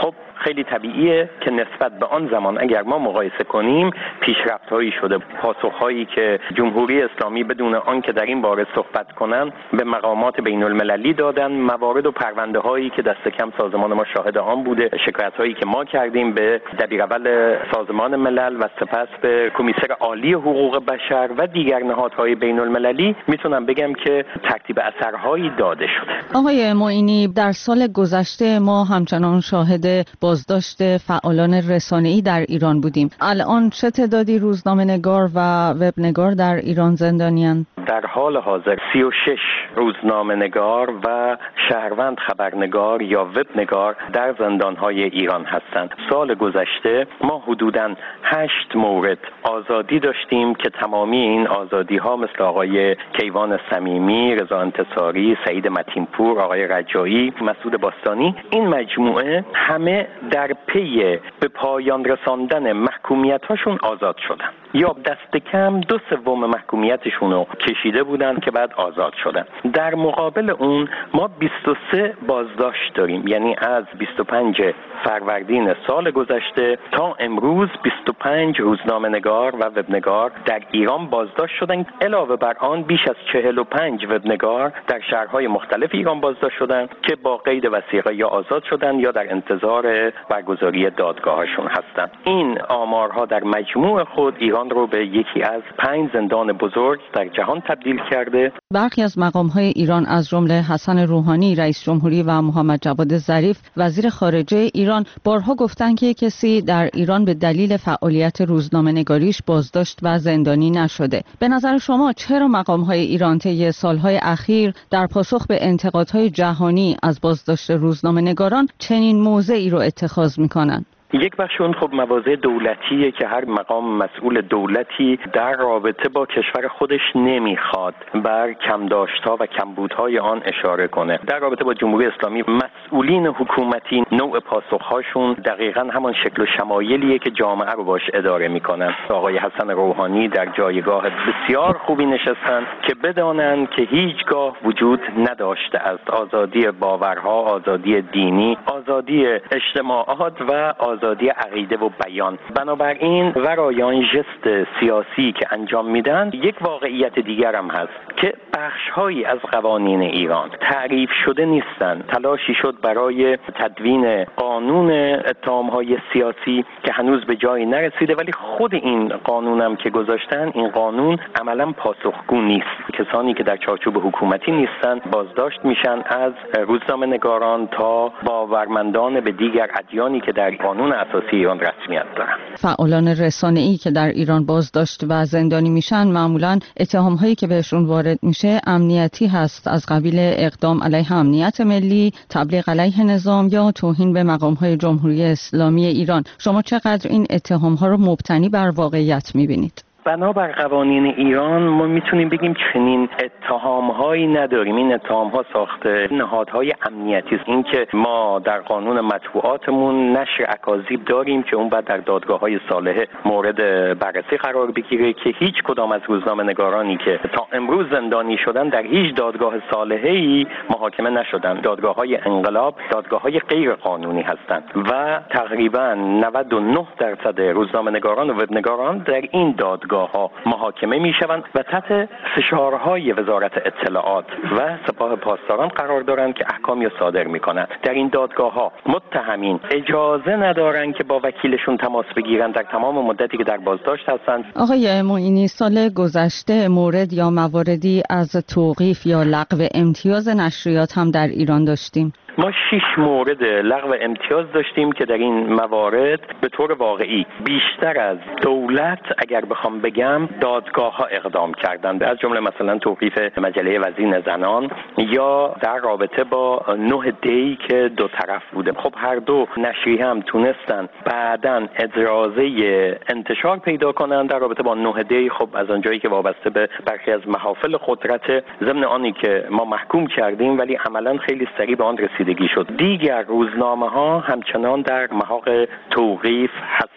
خیلی طبیعیه که نسبت به آن زمان اگر ما مقایسه کنیم پیشرفت‌هایی شده. پاسخ‌هایی که جمهوری اسلامی بدون آنکه در این باره صحبت کنن به مقامات بین‌المللی دادن، موارد و پرونده‌هایی که دست کم سازمان ما شاهد آن بوده، شکایت‌هایی که ما کردیم به دبیراول سازمان ملل و سپس به کمیسر عالی حقوق بشر و دیگر نهادهای بین‌المللی، میتونم بگم که ترتیب اثرهایی داده شده.
آقای معینی، در سال گذشته ما همچنان شاهد بازداشت فعالان رسانه‌ای در ایران بودیم. الان چه تعدادی روزنامه‌نگار و وبنگار در ایران زندانیان؟
در حال حاضر سی و شش روزنامه‌نگار و شهروند خبرنگار یا وبنگار در زندان‌های ایران هستند. سال گذشته ما حدوداً هشت مورد آزادی داشتیم که تمامی این آزادی‌ها مثل آقای کیوان صمیمی، رضا انتصاری، سعید متینپور، آقای رجایی، مسعود باستانی، این مجموعه همه در پی به پایان رساندن محکومیت‌هاشون آزاد شدن یا دست کم دو سوم محکومیتشون رو کشیده بودن که بعد آزاد شدن. در مقابل اون ما بیست و سه بازداشت داریم، یعنی از بیست و پنج فروردین سال گذشته تا امروز بیست و پنج روزنامه‌نگار و وبنگار در ایران بازداشت شدن. علاوه بر آن بیش از چهل و پنج وبنگار در شهرهای مختلف ایران بازداشت شدن که با قید وثیقه یا آزاد شدن یا در انتظار برگزاری دادگاهشون هستند. این آمارها در مجموع خود ایران رو به یکی از پنج زندان بزرگ در جهان تبدیل کرده.
برخی از مقام‌های ایران از جمله حسن روحانی رئیس جمهوری و محمد جواد ظریف وزیر خارجه ایران بارها گفتند که کسی در ایران به دلیل فعالیت روزنامه‌نگاریش بازداشت و زندانی نشده. به نظر شما چرا مقام‌های ایران طی سال‌های اخیر در پاسخ به انتقادهای جهانی از بازداشت روزنامه‌نگاران چنین موضعی رو اتخاذ می‌کنند؟
یک بخش اون خب مواضع دولتیه که هر مقام مسئول دولتی در رابطه با کشور خودش نمیخواد بر کمداشت‌ها و کمبودهای آن اشاره کنه. در رابطه با جمهوری اسلامی مسئولین حکومتی نوع پاسخ‌هاشون دقیقاً همان شکل و شمایلیه که جامعه رو باش اداره میکنن. آقای حسن روحانی در جایگاه بسیار خوبی نشستن که بدانن که هیچگاه وجود نداشته است آزادی باورها، آزادی دینی، آزادی اجتماعات و آزادی عقیده و بیان. بنابراین ورای آن ژست سیاسی که انجام میدن یک واقعیت دیگر هم هست که بخش‌هایی از قوانین ایران تعریف شده نیستن. تلاشی شد برای تدوین قانون اتهام‌های سیاسی که هنوز به جایی نرسیده، ولی خود این قانون هم که گذاشتن، این قانون عملاً پاسخگو نیست. کسانی که در چارچوب حکومتی نیستن بازداشت میشن، از روزنامه‌نگاران تا باورمندان به دیگر ادیانی که در قانون اساسی ایران رسمیت دارن.
فعالان رسانه‌ای که در ایران بازداشت و زندانی میشن معمولاً اتهام‌هایی که بهشون وارد میشه امنیتی هست، از قبیل اقدام علیه امنیت ملی، تبلیغ علیه نظام یا توهین به مقام‌های جمهوری اسلامی ایران. شما چقدر این اتهام‌ها رو مبتنی بر واقعیت می‌بینید؟
بنابر قوانین ایران ما میتونیم بگیم چنین اتهام‌هایی نداریم. این اتهام‌ها ساخته نهادهای امنیتی است. این که ما در قانون مطبوعاتمون نشر اکاذیب داریم که اون بعد در دادگاه‌های صالحه مورد بررسی قرار بگیره که هیچ کدام از روزنامه‌نگارانی که تا امروز زندانی شدن در هیچ دادگاه صالحه‌ای محاکمه نشدن. دادگاه‌های انقلاب دادگاه‌های غیر قانونی هستند و تقریباً نود و نه درصد روزنامه‌نگاران و وبنگاران در این دادگاه ها محاکمه می شوند و تحت فشارهای وزارت اطلاعات و سپاه پاسداران قرار دارند که احکامی صادر می کنند. در این دادگاه ها متهمین اجازه ندارند که با وکیلشون تماس بگیرند در تمام مدتی که در بازداشت هستند.
آقای معینی، سال گذشته مورد یا مواردی از توقیف یا لغو امتیاز نشریات هم در ایران داشتیم.
ما شش مورد لغو امتیاز داشتیم که در این موارد به طور واقعی بیشتر از دولت اگر بخوام بگم دادگاه ها اقدام کردند، از جمله مثلا توقیف مجله وزین زنان یا در رابطه با نه دی که دو طرف بوده. خب هر دو نشریه هم تونستن بعداً اجازه انتشار پیدا کنند در رابطه با نه دی. خب از آنجایی که وابسته به برخی از محافل قدرت، ضمن آنی که ما محکوم کردیم ولی عملاً خیلی سریع به آن رسیدگی شد. دیگر روزنامه ها همچنان در محاق توقیف هست.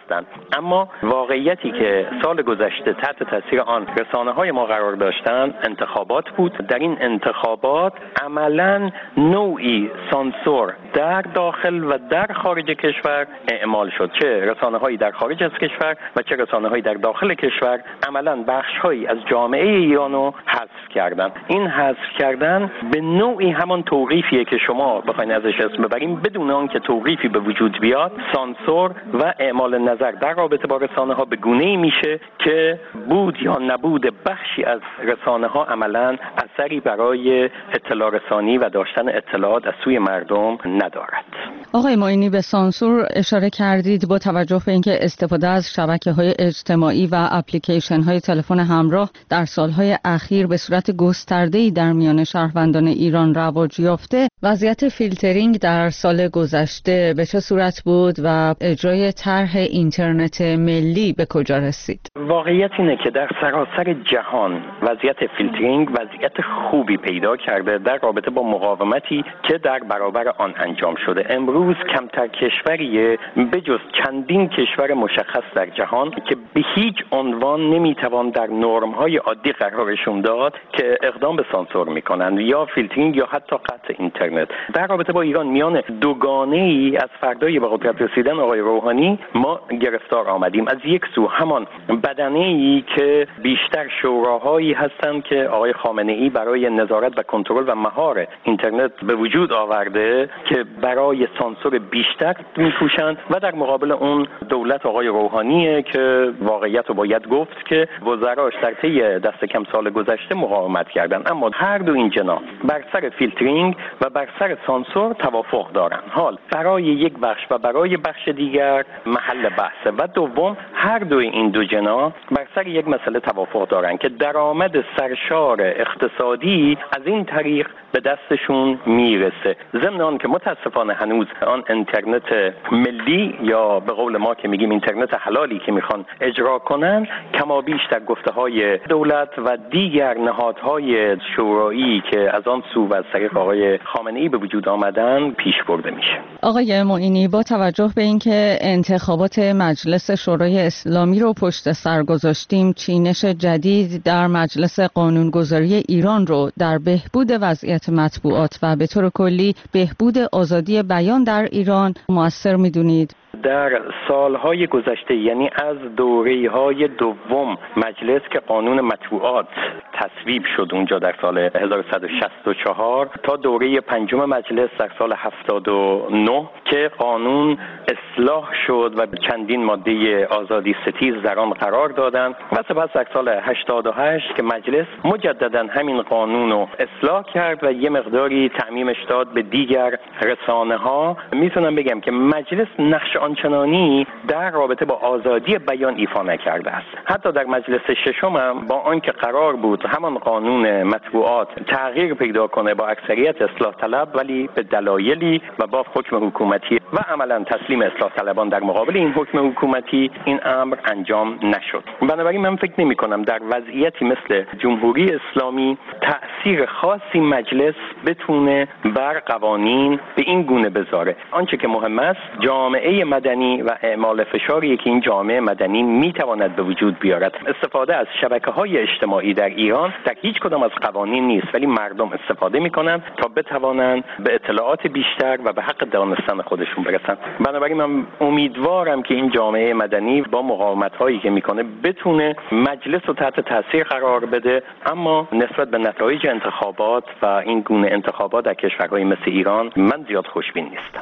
هستند. اما واقعیتی که سال گذشته تحت تاثیر آن رسانه‌های ما قرار داشتند انتخابات بود. در این انتخابات عملاً نوعی سانسور در داخل و در خارج کشور اعمال شد، چه رسانه‌هایی در خارج از کشور و چه رسانه‌هایی در داخل کشور عملاً بخش‌هایی از جامعه ایرانو حذف کردند. این حذف کردن به نوعی همان توقیفیه که شما بخواید ازش اسم ببریم بدون آنکه توقیفی به وجود بیاد، سانسور و اعمال نظر در رابطه با رسانه‌ها به گونه‌ای میشه که بود یا نبود بخشی از رسانه‌ها عملاً اثری برای اطلاع رسانی و داشتن اطلاعات از سوی مردم ندارد.
آقای معینی، به سانسور اشاره کردید. با توجه به اینکه استفاده از شبکه‌های اجتماعی و اپلیکیشن‌های تلفن همراه در سال‌های اخیر به صورت گسترده‌ای در میان شهروندان ایران رواج یافته، وضعیت فیلترینگ در سال گذشته به چه صورت بود و اجرای طرح اینترنت ملی به کجا رسید؟
واقعیت اینه که در سراسر جهان وضعیت فیلترینگ وضعیت خوبی پیدا کرده در رابطه با مقاومتی که در برابر آن انجام شده. امروز کمتر کشوریه به جز چندین کشور مشخص در جهان که به هیچ عنوان نمیتوان در نرم‌های عادی قرارشون داد که اقدام به سانسور میکنن یا فیلترینگ یا حتی قطع اینترنت. در رابطه با ایران میان دوگانه‌ای از فردای به قدرت رسیدن آقای روحانی ما گرفتار آمدیم. از یک سو همان بدنه‌ای که بیشتر شوراهایی هستند که آقای خامنه‌ای برای نظارت و کنترل و مهار اینترنت به وجود آورده که برای سانسور بیشتر می‌کوشند و در مقابل اون دولت آقای روحانیه که واقعیت رو باید گفت که وزراش در طی دست کم سال گذشته مقاومت کردن. اما هر دو این جناح بر سر فیلترینگ و بر سر سانسور توافق دارن. حال برای یک بخش و برای بخش دیگر محل بحثه. و دوم هر دو این دو جناح بر سر یک مسئله توافق دارن که درآمد سرشار اقتصادی از این طریق به دستشون میرسه. ضمن آن که متاسفانه هنوز آن اینترنت ملی یا به قول ما که میگیم اینترنت حلالی که میخوان اجرا کنن کما بیش در گفته‌های دولت و دیگر نهادهای شورایی که از آن سو و از طریق آقای خامنه‌ای به وجود آمدن پیش برده میشه.
آقای معینی، با توجه به اینکه انتخابات مجلس شورای اسلامی رو پشت سر گذاشتیم، چینش جدید در مجلس قانونگذاری ایران رو در بهبود وضعیت مطبوعات و به طور کلی بهبود آزادی بیان در ایران مؤثر می‌دونید؟
در سالهای گذشته، یعنی از دوره‌های دوم مجلس که قانون مطبوعات تصویب شد اونجا در سال هزار و سیصد و شصت و چهار تا دوره پنجم مجلس در سال هفتاد و نه که قانون اصلاح شد و چندین ماده آزادی ستیز در آن قرار دادند و سپس در سال هشتاد و هشت که مجلس مجددا همین قانون رو اصلاح کرد و یه مقداری تعمیمش داد به دیگر رسانه‌ها. میتونم بگم که مجلس نقش آنچنانی در رابطه با آزادی بیان ایفا نکرده است. حتی در مجلس ششم هم با آنکه قرار بود همان قانون مطبوعات تغییر پیدا کنه با اکثریت اصلاح طلب، ولی به دلایلی و با حکم حکومتی و عملا تسلیم اصلاح طلبان در مقابل این حکم حکومتی این امر انجام نشد. بنابراین من فکر نمی کنم در وضعیتی مثل جمهوری اسلامی تأثیر خاصی مجلس بتونه بر قوانین به این گونه بذاره. آنچه که مهم است جامعه مدنی و اعمال فشاری که این جامعه مدنی میتواند به وجود بیارد. استفاده از شبکه‌های اجتماعی در ایران در هیچ کدام از قوانین نیست، ولی مردم استفاده میکنن تا بتوانند به اطلاعات بیشتر و به حق دانستن خودشون برسن. بنابراین من امیدوارم که این جامعه مدنی با مقاومت‌هایی که میکنه بتونه مجلس رو تحت تاثیر قرار بده، اما نسبت به نتایج انتخابات و این گونه انتخابات در کشورهای مثل ایران من زیاد خوشبین نیستم.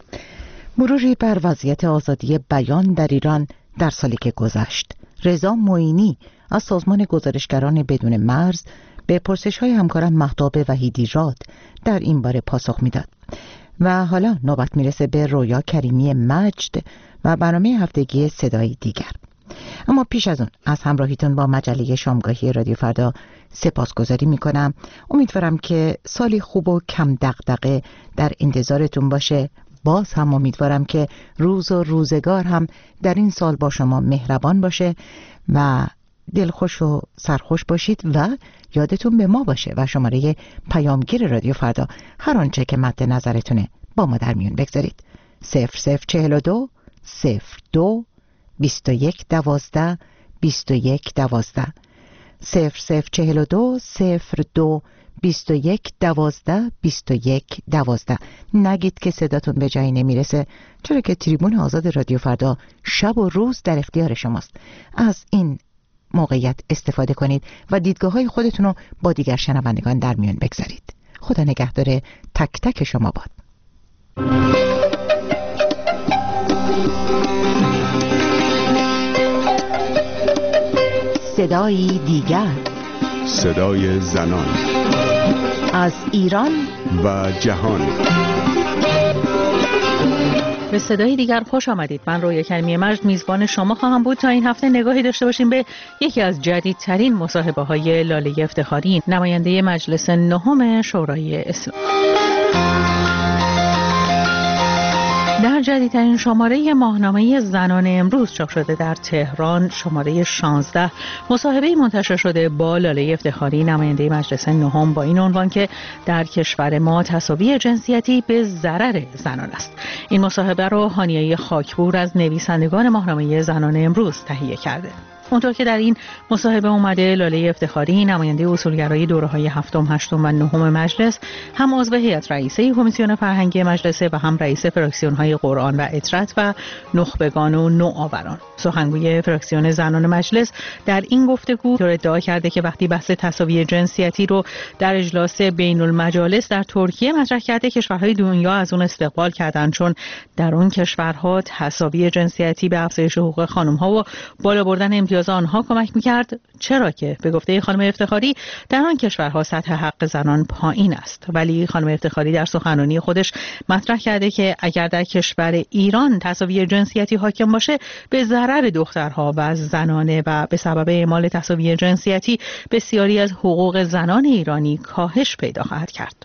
مروری بر وضعیت آزادی بیان در ایران در سالی که گذشت. رضا معینی از سازمان گزارشگران بدون مرز به پرسش‌های همکارم مهتاب وحیدی راد در این باره پاسخ میداد. و حالا نوبت میرسه به رویا کریمی مجد و برنامه هفتگی صدای دیگر. اما پیش از اون از همراهیتون با مجله شامگاهی رادیو فردا سپاسگزاری میکنم. امیدوارم که سالی خوب و کم دغدغه در انتظارتون باشه. باز هم امیدوارم که روز و روزگار هم در این سال با شما مهربان باشه و دلخوش و سرخوش باشید و یادتون به ما باشه و شماره پیامگیر رادیو فردا هر آنچه که مد نظرتونه با ما در میون بگذارید. صفر صفر چهل و دو صفر دو بیست و یک دوازده بیست و یک دوازده. صفر صفر چهل و دو صفر دو بیست و یک دوازده بیست و یک دوازده. نگید که صداتون به جایی نمیرسه، چرا که تریبون آزاد رادیو فردا شب و روز در اختیار شماست. از این موقعیت استفاده کنید و دیدگاه های خودتون رو با دیگر شنوندگان در میان بگذارید. خدا نگهدار تک تک شما باد. صدایی دیگر،
صدای زنان
از ایران
و جهان.
به صدای دیگر خوش آمدید. من رویا کریمی مجد میزبان شما خواهم بود تا این هفته نگاهی داشته باشیم به یکی از جدیدترین مصاحبه های لاله افتخاری، نماینده مجلس نهم شورای اسلام. در جدیدترین شماره ماهنامه زنان امروز چاپ شده در تهران، شماره شانزده، مصاحبه منتشر شده با لاله افتخاری، نماینده مجلس نهم، با این عنوان که در کشور ما تساوی جنسیتی به ضرر زنان است. این مصاحبه را هانیه خاکپور از نویسندگان ماهنامه زنان امروز تهیه کرده. اونطور که در این مصاحبه اومده، لاله افتخاری، نماینده اصولگرای دوره‌های هفتم، هشتم و نهم مجلس، هم عضو هیئت رئیسه کمیسیون فرهنگی مجلس و هم رئیس فراکسیون‌های قرآن و اطرت و نخبگان و نوآوران. سخنگوی فراکسیون زنان مجلس در این گفتگو ادعا کرده که وقتی بحث تساوی جنسیتی رو در اجلاس بین المجالس در ترکیه مطرح کرده، کشورهای دنیا از اون استقبال کردن، چون در اون کشورها تساوی جنسیتی به افزایش حقوق خانم‌ها و بالا بردن امتیاز آنها کمک میکرد، چرا که به گفته خانم افتخاری در آن کشورها سطح حق زنان پایین است. ولی خانم افتخاری در سخنرانی خودش مطرح کرده که اگر در کشور ایران تساوی جنسیتی حاکم باشه، به ضرر دخترها و زنانه و به سبب اعمال تساوی جنسیتی بسیاری از حقوق زنان ایرانی کاهش پیدا خواهد کرد.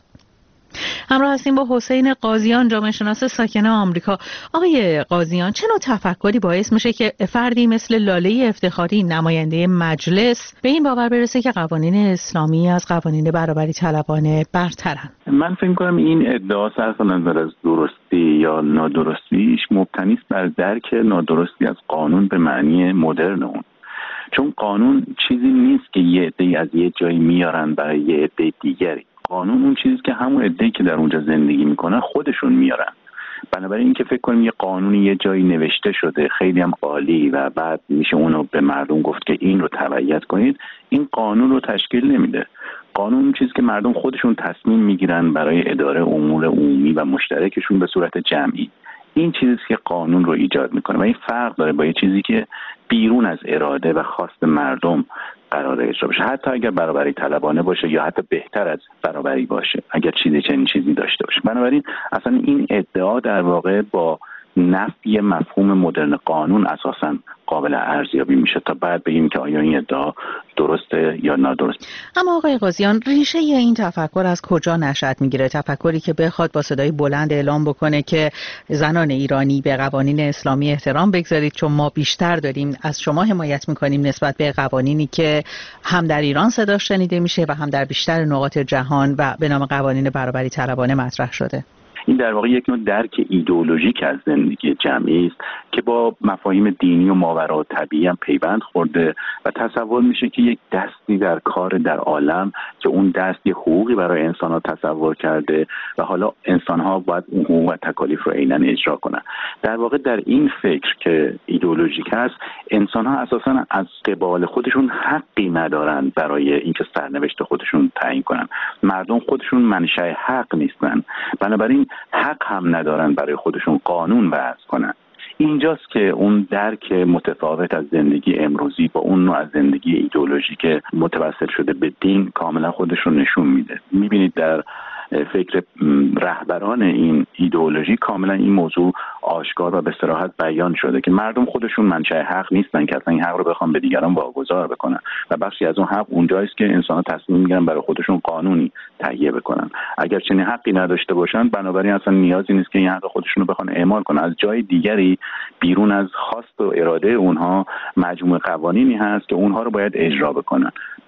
همراه هستیم با حسین قاضیان، جامعه شناس ساکن آمریکا. آقای قاضیان، چه نوع تفکری باعث میشه که فردی مثل لاله افتخاری، نماینده مجلس، به این باور برسه که قوانین اسلامی از قوانین برابری طلبانه برترن؟
من فکر کنم این ادعا صرف نظر از درستی یا نادرستیش مبتنی است بر درک نادرستی از قانون به معنی مدرن اون. چون قانون چیزی نیست که یه عده‌ای از یه جایی میارن برای یه عده دیگری. قانون اون چیزی که همون عده‌ای که در اونجا زندگی میکنن خودشون میارن. بنابراین اینکه فکر کنیم یه قانونی یه جایی نوشته شده خیلی هم عالی و بعد میشه اونو به مردم گفت که این رو تبعیت کنید، این قانون رو تشکیل نمیده. قانون اون چیزی که مردم خودشون تصمیم میگیرن برای اداره امور عمومی و مشترکشون به صورت جمعی. این چیزی که قانون رو ایجاد میکنه و این فرق داره با یه چیزی که بیرون از اراده و خواست مردم قراره اجرا بشه، حتی اگر برابری طلبانه باشه یا حتی بهتر از برابری باشه، اگر چیزی چنین چیزی داشته باشه. بنابراین اصلا این ادعا در واقع با نفی مفهوم مدرن قانون اساساً قابل ارزیابی میشه تا بعد بگیم که آیا این ادعا درسته یا نادرست.
اما آقای قاضیان، ریشه این تفکر از کجا نشأت میگیره؟ تفکری که بخواد با صدای بلند اعلام بکنه که زنان ایرانی به قوانین اسلامی احترام بگذارید چون ما بیشتر داریم از شما حمایت میکنیم نسبت به قوانینی که هم در ایران صدا شنیده میشه و هم در بیشتر نقاط جهان و به نام قوانین برابری طلبانه مطرح شده.
این در واقع یک نوع درک ایدئولوژیک از زندگی جمعی است که با مفاهیم دینی و ماورا طبیعی هم پیوند خورده و تصور میشه که یک دستی در کار در عالم که اون دست یه حقوقی برای انسان‌ها تصور کرده و حالا انسان‌ها باید اون حقوق و تکالیف رو عیناً اجرا کنن. در واقع در این فکر که ایدئولوژیک هست، انسان‌ها اساساً از قبال خودشون حقی ندارن برای اینکه سرنوشت خودشون تعیین کنن. مردم خودشون منشأ حق نیستن، بنابراین حق هم ندارن برای خودشون قانون وضع کنن. اینجاست که اون درک متفاوت از زندگی امروزی با اون نوع از زندگی ایدئولوژیک متوسل شده به دین کاملا خودش رو نشون میده. میبینید در فکر رهبران این ایدئولوژی کاملا این موضوع آشکار و به صراحت بیان شده که مردم خودشون منشأ حق نیستن که اصلا این حق رو بخوام به دیگران واگذار بکنن و بخشی از اون حق اونجاست که انسان‌ها تصمیم میگیرن برای خودشون قانونی تهیه بکنن. اگر چنین حقی نداشته باشن، بنابراین اصلا نیازی نیست که این حق خودشون رو بخوان اعمال کنن. از جای دیگری بیرون از خواست و اراده اونها مجموعه قوانینی هست که اونها رو باید اجرا بکنن و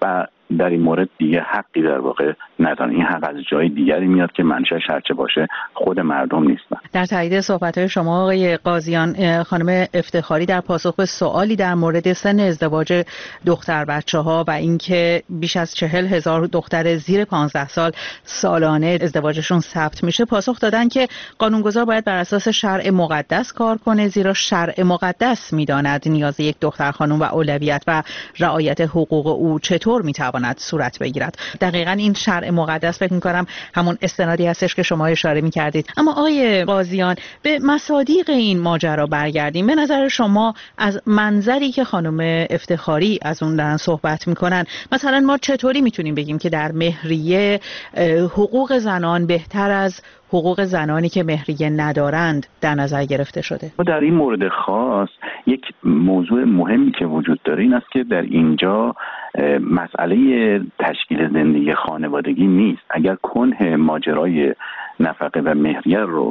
در این مورد دیگه حقی در واقع ندارن. این حق از جای دیگری میاد که منشأش هرچه باشه خود مردم نیستن.
در تایید صحبت‌های شما آقای قاضیان، خانم افتخاری در پاسخ به سوالی در مورد سن ازدواج دختر بچه‌ها و اینکه بیش از چهل هزار دختر زیر پانزده سال سالانه ازدواجشون ثبت میشه، پاسخ دادن که قانونگذار باید بر اساس شرع مقدس کار کنه، زیرا شرع مقدس میداند نیاز یک دختر خانم و اولویت و رعایت حقوق او چطور میتواند صورت بگیرد. دقیقاً این شرع مقدس فکر می‌کنم همون استنادی هستش که شما اشاره می‌کردید. اما آقای قاضیان، به مصادیق این ماجرا برگردیم. به نظر شما از منظری که خانم افتخاری از اون دارن صحبت میکنن، مثلا ما چطوری میتونیم بگیم که در مهریه حقوق زنان بهتر از حقوق زنانی که مهریه ندارند در نظر گرفته شده؟
در این مورد خاص یک موضوع مهمی که وجود داره این است که در اینجا مسئله تشکیل زندگی خانوادگی نیست. اگر کنه ماجرای نفقه و مهریه رو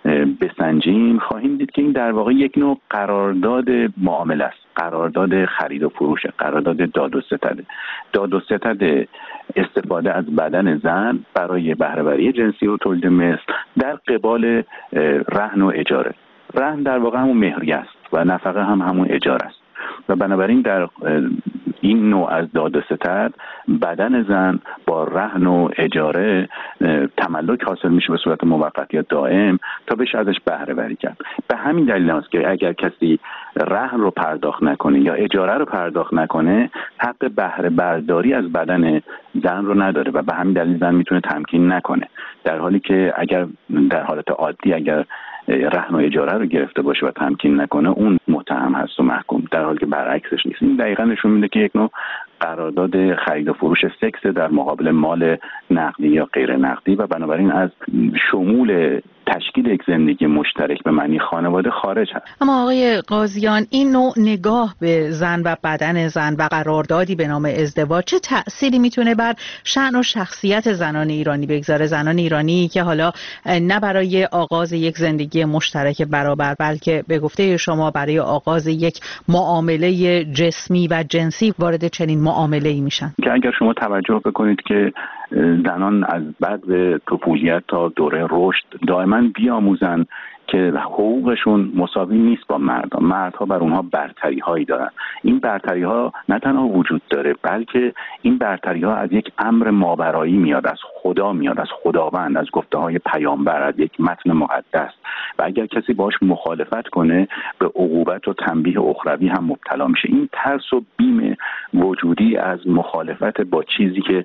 بسنجیم خواهیم دید که این در واقع یک نوع قرارداد معامله است، قرارداد خرید و فروش، قرارداد داد و ستد. داد و ستد استفاده از بدن زن برای بهره‌وری جنسی و تولید مثل در قبال رهن و اجاره. رهن در واقع همون مهریه است و نفقه هم همون اجاره است و بنابراین در این نوع از داد و ستد بدن زن با رهن و اجاره تملک حاصل میشه به صورت موقت یا دائم تا بشه ازش بهره وری کرد. به همین دلیل است که اگر کسی رهن رو پرداخت نکنه یا اجاره رو پرداخت نکنه حق بهره برداری از بدن زن رو نداره و به همین دلیل زن میتونه تمکین نکنه، در حالی که اگر در حالت عادی اگر رهن و اجاره رو گرفته باشه و تمکین نکنه اون متهم هست و محکوم، در حالی که برعکسش نیست. این دقیقاً نشون میده که یک نوع قرارداد خرید و فروش سکس در مقابل مال نقدی یا غیر نقدی و بنابراین از شمول تشکیل یک زندگی مشترک به معنی خانواده خارج هست.
اما آقای قاضیان، این نوع نگاه به زن و بدن زن و قراردادی به نام ازدواج چه تأثیری میتونه بر شأن و شخصیت زنان ایرانی بگذاره؟ زنان ایرانی که حالا نه برای آغاز یک زندگی مشترک برابر بلکه به گفته شما برای آغاز یک معامله جسمی و جنسی وارد چنین معامله‌ای میشن.
که اگر شما توجه بکنید که زنان از بعد طفولیت تا دوره رشد دائما بیاموزن که حقوقشون مساوی نیست با مردان. مردها بر اونها برتری هایی دارن. این برتری ها نه تنها وجود داره بلکه این برتری ها از یک امر ماورایی میاد، از خدا میاد، از خداوند، از گفته های پیامبر، از یک متن مقدس و اگر کسی باش مخالفت کنه به عقوبت و تنبیه اخروی هم مبتلا میشه. این ترس و بیم وجودی از مخالفت با چیزی که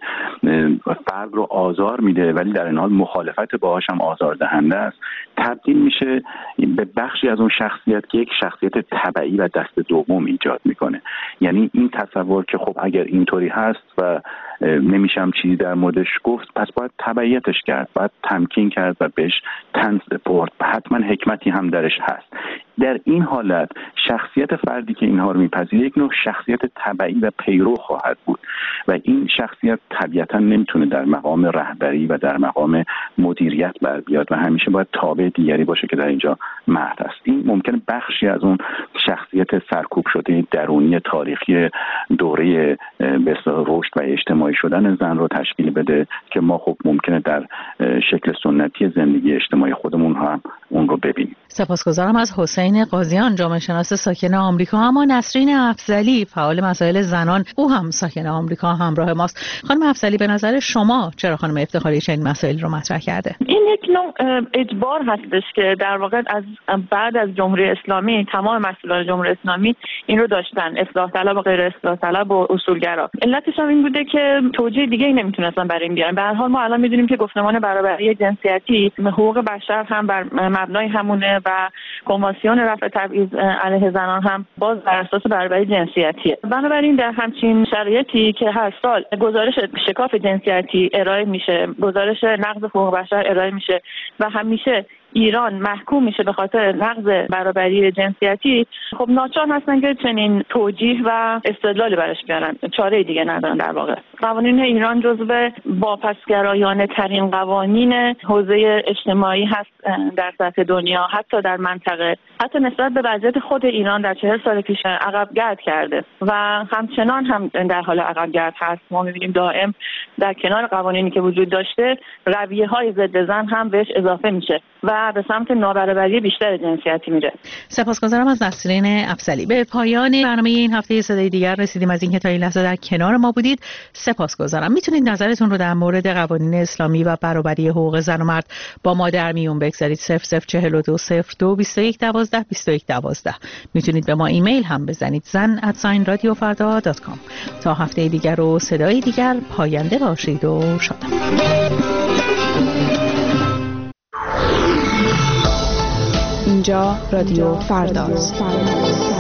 فرد رو آزار میده ولی در این حال مخالفت باهاش هم آزاردهنده است تبدیل میشه به بخشی از اون شخصیت که یک شخصیت تبعی و دست دوم ایجاد میکنه. یعنی این تصور که خب اگر اینطوری هست و نمیشم چیزی در موردش گفت پس باید تبعیتش کرد، باید تمکین کرد و بهش تن سپرد، حتما حکمتی هم درش هست. در این حالت شخصیت فردی که اینها رو میپذیره یک نوع شخصیت تبعی و پیرو خواهد بود و این شخصیت طبیعتا نمیتونه در مقام رهبری و در مقام مدیریت بر بیاد و همیشه باید تابع دیگری باشه که در اینجا مرد است. این ممکنه بخشی از اون شخصیت سرکوب شده درونی تاریخی دوره به اصطلاح رشد و اجتماعی شدن زن رو تشکیل بده که ما خب ممکنه در شکل سنتی زندگی اجتماعی خودمون هم اون رو ببینیم.
سپاسگزارم از حسین قاضیان، جامعه شناس ساکن آمریکا. اما نسرین افضلی، فعال مسائل زنان، او هم ساکن آمریکا همراه ماست. خانم افضلی، به نظر شما چرا خانم افتخاری چنین مسائل رو مطرح کرده؟
این یک نوع اجبار هستش که در واقع از بعد از جمهوری اسلامی تمام مسئولان جمهوری اسلامی این رو داشتن، اصلاح طلب و غیر اصلاح طلب و اصولگرا. علتش هم این بوده که توجیه دیگه ای نمیتونستن برای این بیارن. به هر حال ما الان میدونیم که گفتمان برابری جنسیتی حقوق بشر هم بر مبنای همونه و کنوانسیون رفع تبعیض علیه زنان هم باز بر اساس برابری جنسیتیه. بنابراین در همچین شرایطی که هر سال گزارش شکاف جنسیتی ارائه میشه، گزارش نقض حقوق بشر ارائه میشه و همیشه ایران محکوم میشه به خاطر نقض برابری جنسیتی، خب ناچار هستن که چنین توجیه و استدلالی برش بیارن، چاره دیگه ندارن. در واقع قوانین ایران جزو واپسگرایانه ترین قوانین حوزه اجتماعی هست در سطح دنیا، حتی در منطقه، حتی نسبت به وضعیت خود ایران در چهل سال پیش عقب گرد کرده و همچنان هم در حال عقب گرد هست. ما می‌بینیم دائم در کنار قوانینی که وجود داشته رویه‌های ضد زن هم بهش اضافه میشه و به سمت نابرابری بیشتر جنسیتی میره.
سپاسگزارم از نسرین افضلی. به پایان برنامه این هفته صدای دیگر رسیدیم. از اینکه تا این لحظه در کنار ما بودید سپاسگزارم. میتونید نظرتون رو در مورد قوانین اسلامی و برابری حقوق زن و مرد با ما در میون بگذارید. صفر صفر چهل و دو صفر دو بیست و یک دوازده بیست و یک دوازده. میتونید به ما ایمیل هم بزنید زن ات ساین رادیو فردا دات کام. تا هفته دیگر و صدای دیگر پاینده باشید و شاد.
اینجا رادیو فرداست.